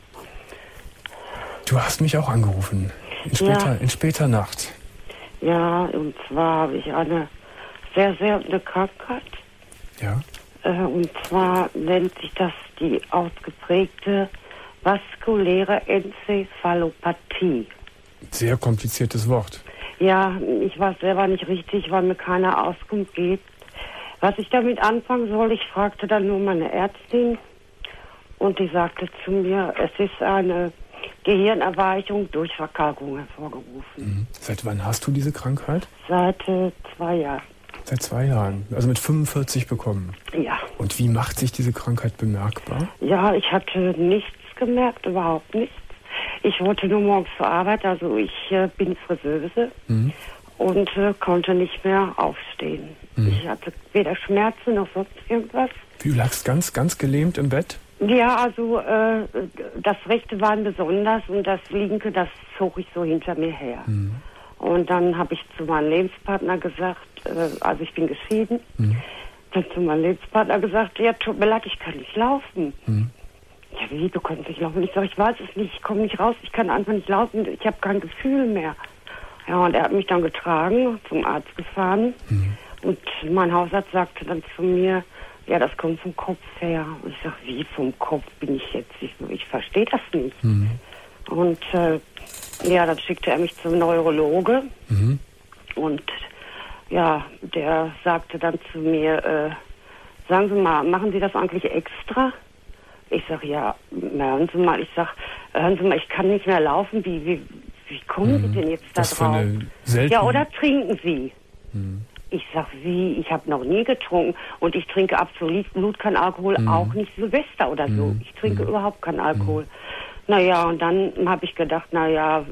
Speaker 1: Du hast mich auch angerufen. In später, ja. in später Nacht.
Speaker 6: Ja, und zwar habe ich eine sehr seltene Krankheit.
Speaker 1: Ja.
Speaker 6: Äh, und zwar nennt sich das die ausgeprägte vaskuläre Enzephalopathie.
Speaker 1: Sehr kompliziertes Wort.
Speaker 6: Ja, ich weiß selber nicht richtig, weil mir keine Auskunft gibt. Was ich damit anfangen soll, ich fragte dann nur meine Ärztin und die sagte zu mir, es ist eine Gehirnerweichung durch Verkalkung hervorgerufen.
Speaker 1: Mhm. Seit wann hast du diese Krankheit?
Speaker 6: Seit äh, zwei Jahren.
Speaker 1: Seit zwei Jahren, also mit fünfundvierzig bekommen.
Speaker 6: Ja.
Speaker 1: Und wie macht sich diese Krankheit bemerkbar?
Speaker 6: Ja, ich hatte nichts gemerkt, überhaupt nichts. Ich wollte nur morgens zur Arbeit, also ich äh, bin Friseuse mhm. und äh, konnte nicht mehr aufstehen. Mhm. Ich hatte weder Schmerzen noch sonst irgendwas.
Speaker 1: Du lagst ganz, ganz gelähmt im Bett?
Speaker 6: Ja, also äh, das rechte Bein besonders und das linke, das zog ich so hinter mir her. Mhm. Und dann habe ich zu meinem Lebenspartner gesagt, äh, also ich bin geschieden, mhm. dann zu meinem Lebenspartner gesagt, ja, tut mir leid, ich kann nicht laufen. Mhm. Ja, wie, du kannst nicht laufen? Ich sage, ich weiß es nicht, ich komme nicht raus, ich kann einfach nicht laufen, ich habe kein Gefühl mehr. Ja, und er hat mich dann getragen, zum Arzt gefahren. Mhm. Und mein Hausarzt sagte dann zu mir, ja, das kommt vom Kopf her. Und ich sage, wie vom Kopf bin ich jetzt? Ich, ich verstehe das nicht. Mhm. Und äh, ja, dann schickte er mich zum Neurologe. Mhm. Und ja, der sagte dann zu mir, äh, sagen Sie mal, machen Sie das eigentlich extra? Ich sage, ja, hören Sie mal, ich sage, hören Sie mal, ich kann nicht mehr laufen, wie, wie, wie kommen mhm. Sie denn jetzt da
Speaker 1: das
Speaker 6: drauf?
Speaker 1: Selten...
Speaker 6: Ja, oder trinken Sie?
Speaker 1: Mhm.
Speaker 6: Ich sag, wie? Ich habe noch nie getrunken und ich trinke absolut keinen Alkohol, mhm. auch nicht Silvester oder so. Mhm. Ich trinke mhm. überhaupt keinen Alkohol. Mhm. Naja, und dann habe ich gedacht, naja,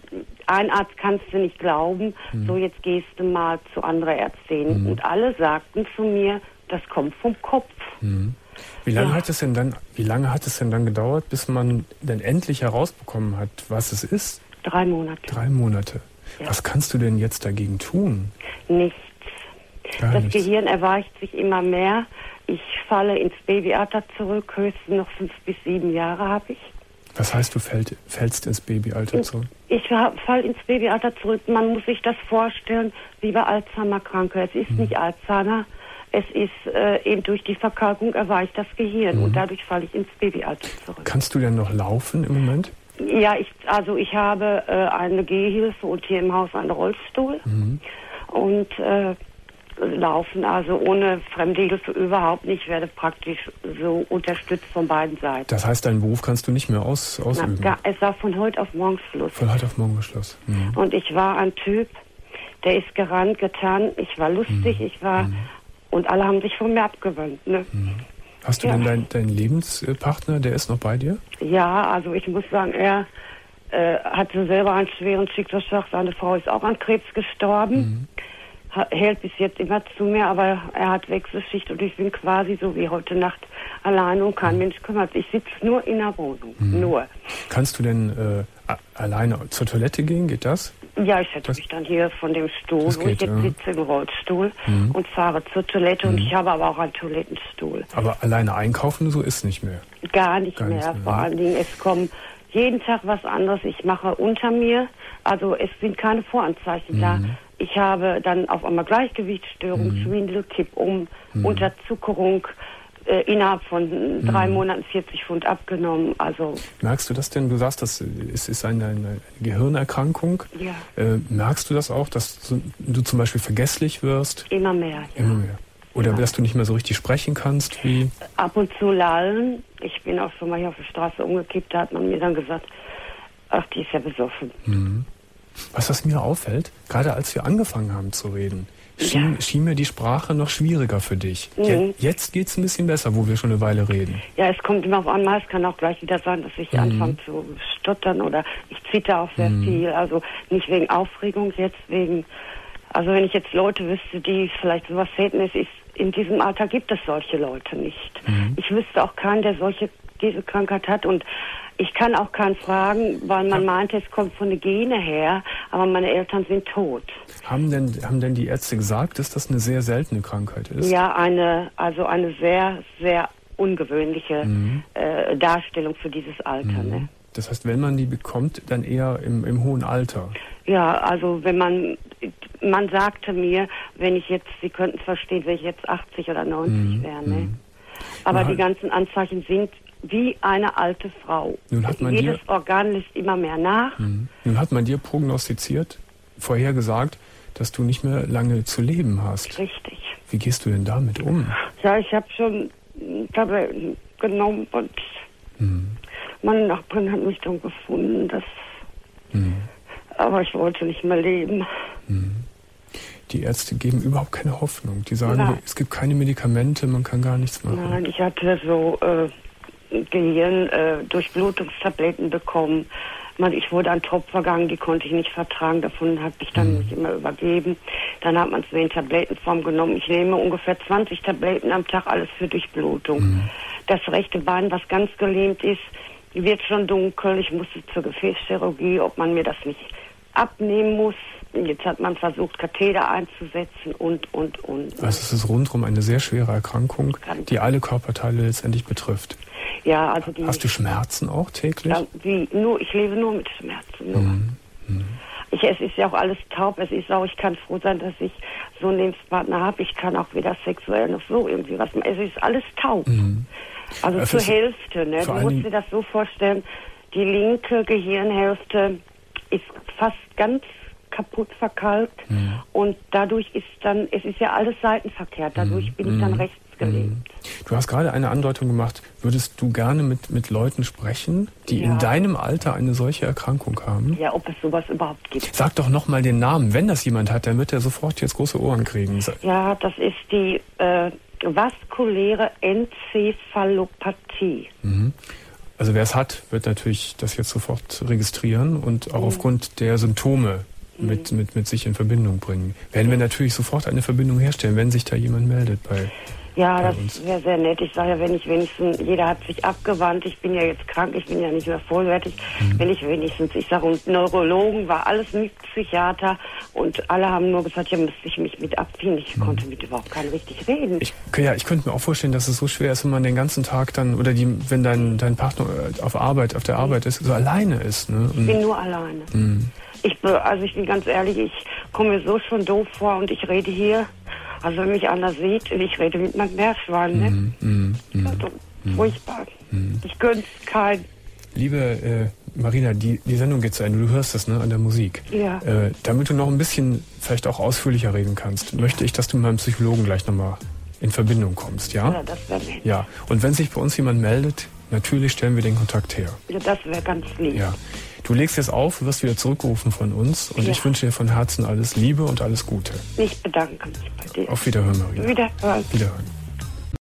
Speaker 6: ein Arzt kannst du nicht glauben, mhm. so jetzt gehst du mal zu anderen Ärzten. Mhm. Und alle sagten zu mir, das kommt vom Kopf.
Speaker 1: Mhm. Wie lange ja. hat es denn dann, wie lange hat es denn dann gedauert, bis man dann endlich herausbekommen hat, was es ist?
Speaker 6: Drei Monate.
Speaker 1: Drei Monate. Ja. Was kannst du denn jetzt dagegen tun?
Speaker 6: Nichts.
Speaker 1: Gar
Speaker 6: das
Speaker 1: nichts.
Speaker 6: Gehirn erweicht sich immer mehr. Ich falle ins Babyalter zurück. Höchstens noch fünf bis sieben Jahre habe ich.
Speaker 1: Was heißt, du fällt, fällst ins Babyalter zurück?
Speaker 6: Ich falle ins Babyalter zurück. Man muss sich das vorstellen wie bei Alzheimer-Kranke. Es ist hm. nicht Alzheimer. Es ist äh, eben durch die Verkalkung erweicht das Gehirn. Hm. Und dadurch falle ich ins Babyalter zurück.
Speaker 1: Kannst du denn noch laufen im Moment?
Speaker 6: Ja, ich, also ich habe äh, eine Gehhilfe und hier im Haus einen Rollstuhl. Hm. Und... Äh, laufen, also ohne fremde Hilfe überhaupt nicht. Ich werde praktisch so unterstützt von beiden Seiten.
Speaker 1: Das heißt, deinen Beruf kannst du nicht mehr aus, ausüben?
Speaker 6: Na, es war von heute auf morgen Schluss.
Speaker 1: Von heute auf morgen Schluss. Mhm.
Speaker 6: Und ich war ein Typ, der ist gerannt, getan, ich war lustig, mhm. ich war, mhm. und alle haben sich von mir abgewandt. Ne? Mhm.
Speaker 1: Hast du ja. denn deinen dein Lebenspartner, der ist noch bei dir?
Speaker 6: Ja, also ich muss sagen, er äh, hatte selber einen schweren Schicksalsschlag, seine Frau ist auch an Krebs gestorben. Mhm. Hält bis jetzt immer zu mir, aber er hat Wechselschicht und ich bin quasi so wie heute Nacht alleine und kein Mensch kümmert sich. Ich sitze nur in der Wohnung, mhm. nur.
Speaker 1: Kannst du denn äh, alleine zur Toilette gehen, geht das?
Speaker 6: Ja, ich setze mich dann hier von dem Stuhl, das wo geht, ich jetzt ja. sitze, im Rollstuhl mhm. und fahre zur Toilette mhm. und ich habe aber auch einen Toilettenstuhl.
Speaker 1: Aber alleine einkaufen so ist nicht mehr?
Speaker 6: Gar nicht Gar mehr, mehr, vor allen Dingen, es kommen jeden Tag was anderes. Ich mache unter mir, also es sind keine Voranzeichen mhm. da. Ich habe dann auf einmal Gleichgewichtsstörung, mhm. Schwindel, Kippum, mhm. Unterzuckerung, äh, innerhalb von mhm. drei Monaten vierzig Pfund abgenommen. Also
Speaker 1: merkst du das denn? Du sagst, das ist, ist eine, eine Gehirnerkrankung.
Speaker 6: Ja.
Speaker 1: Äh, merkst du das auch, dass du, du zum Beispiel vergesslich wirst?
Speaker 6: Immer mehr. Ja.
Speaker 1: Immer mehr. Oder ja. dass du nicht mehr so richtig sprechen kannst? Wie?
Speaker 6: Ab und zu lallen. Ich bin auch schon mal hier auf der Straße umgekippt, da hat man mir dann gesagt, ach, die ist ja besoffen.
Speaker 1: Mhm. Was das mir auffällt, gerade als wir angefangen haben zu reden, schien, ja. schien mir die Sprache noch schwieriger für dich. Mhm. Je, jetzt geht es ein bisschen besser, wo wir schon eine Weile reden.
Speaker 6: Ja, es kommt immer auf einmal, es kann auch gleich wieder sein, dass ich mhm. anfange zu stottern oder ich zitter auch sehr mhm. viel. Also nicht wegen Aufregung, jetzt wegen, also wenn ich jetzt Leute wüsste, die vielleicht sowas hätten, es ist, in diesem Alter gibt es solche Leute nicht. Mhm. Ich wüsste auch keinen, der solche diese Krankheit hat und ich kann auch keinen fragen, weil man ja. meinte, es kommt von den Gene her, aber meine Eltern sind tot.
Speaker 1: Haben denn, haben denn die Ärzte gesagt, dass das eine sehr seltene Krankheit ist?
Speaker 6: Ja, eine, also eine sehr, sehr ungewöhnliche mhm. äh, Darstellung für dieses Alter. Mhm. Ne?
Speaker 1: Das heißt, wenn man die bekommt, dann eher im, im hohen Alter?
Speaker 6: Ja, also wenn man, man sagte mir, wenn ich jetzt, Sie könnten es verstehen, wenn ich jetzt achtzig oder neunzig mhm. wäre. Ne? Mhm. Aber ja. die ganzen Anzeichen sind wie eine alte Frau.
Speaker 1: Nun hat man
Speaker 6: Jedes
Speaker 1: dir,
Speaker 6: Organ lässt immer mehr nach.
Speaker 1: Mhm. Nun hat man dir prognostiziert, vorhergesagt, dass du nicht mehr lange zu leben hast.
Speaker 6: Richtig.
Speaker 1: Wie gehst du denn damit um?
Speaker 6: Ja, ich habe schon Tabletten genommen und mhm. meine Nachbarin hat mich dann gefunden. Dass, mhm. Aber ich wollte nicht mehr leben.
Speaker 1: Mhm. Die Ärzte geben überhaupt keine Hoffnung. Die sagen, Nein. es gibt keine Medikamente, man kann gar nichts machen.
Speaker 6: Nein, ich hatte so äh, Gehirn, äh, Durchblutungstabletten bekommen. Man, ich wurde an Tropf vergangen, die konnte ich nicht vertragen. Davon habe ich dann mhm. mich immer übergeben. Dann hat man es mir in Tablettenform genommen. Ich nehme ungefähr zwanzig Tabletten am Tag, alles für Durchblutung. Mhm. Das rechte Bein, was ganz gelähmt ist, wird schon dunkel. Ich musste zur Gefäßchirurgie, ob man mir das nicht abnehmen muss. Jetzt hat man versucht, Katheter einzusetzen und, und, und.
Speaker 1: Also es ist rundherum eine sehr schwere Erkrankung, die alle Körperteile letztendlich betrifft.
Speaker 6: Ja, also die...
Speaker 1: Hast du Schmerzen auch täglich?
Speaker 6: Ja, wie, nur, ich lebe nur mit Schmerzen. Nur. Mhm. Mhm. Ich, es ist ja auch alles taub. Es ist auch, ich kann froh sein, dass ich so einen Lebenspartner habe. Ich kann auch weder sexuell noch so irgendwie was machen. Es ist alles taub. Mhm. Also äh, zur Hälfte. Ne? Du musst dir das so vorstellen, die linke Gehirnhälfte ist fast ganz kaputt verkalkt. Mhm. Und dadurch ist dann, es ist ja alles seitenverkehrt. Dadurch mhm. bin ich dann rechts gelähmt.
Speaker 1: Du hast gerade eine Andeutung gemacht. Würdest du gerne mit, mit Leuten sprechen, die ja. in deinem Alter eine solche Erkrankung haben?
Speaker 6: Ja, ob es sowas überhaupt gibt.
Speaker 1: Sag doch nochmal den Namen. Wenn das jemand hat, dann wird er sofort jetzt große Ohren kriegen.
Speaker 6: Ja, das ist die äh, vaskuläre Enzephalopathie.
Speaker 1: Mhm. Also wer es hat, wird natürlich das jetzt sofort registrieren und auch mhm. aufgrund der Symptome mit, mhm. mit, mit sich in Verbindung bringen. Werden wir natürlich sofort eine Verbindung herstellen, wenn sich da jemand meldet bei
Speaker 6: Ja, bei das wäre sehr nett. Ich sage ja, wenn ich wenigstens, jeder hat sich abgewandt, ich bin ja jetzt krank, ich bin ja nicht mehr vollwertig, mhm. wenn ich wenigstens, ich sage, und Neurologen war alles mit Psychiater und alle haben nur gesagt, ja, müsste ich mich mit abziehen. Ich mhm. konnte mit überhaupt keinem richtig reden.
Speaker 1: Ich, ja, ich könnte mir auch vorstellen, dass es so schwer ist, wenn man den ganzen Tag dann, oder die, wenn dein, dein Partner auf Arbeit, auf der Arbeit ist, so alleine ist. Ne?
Speaker 6: Ich bin nur alleine. Mhm. Ich, also ich bin ganz ehrlich, ich komme mir so schon doof vor und ich rede hier, also wenn mich einer sieht, ich rede mit meinem Meerschwein, ne? Mm, mm, mm, also, mm, furchtbar. Mm. Ich gönn's keinen.
Speaker 1: Liebe äh, Marina, die, die Sendung geht zu Ende, du hörst das, ne, an der Musik.
Speaker 6: Ja.
Speaker 1: Äh, damit du noch ein bisschen vielleicht auch ausführlicher reden kannst, ja. möchte ich, dass du mit meinem Psychologen gleich nochmal in Verbindung kommst, ja?
Speaker 6: Ja, das wäre nett.
Speaker 1: Ja, und wenn sich bei uns jemand meldet, natürlich stellen wir den Kontakt her.
Speaker 6: Ja, das wäre ganz lieb.
Speaker 1: Ja. Du legst jetzt auf, wirst wieder zurückgerufen von uns und ja. ich wünsche dir von Herzen alles Liebe und alles Gute.
Speaker 6: Ich bedanke mich bei dir.
Speaker 1: Auf Wiederhören, Marina.
Speaker 6: Wiederhören.
Speaker 1: Wiederhören.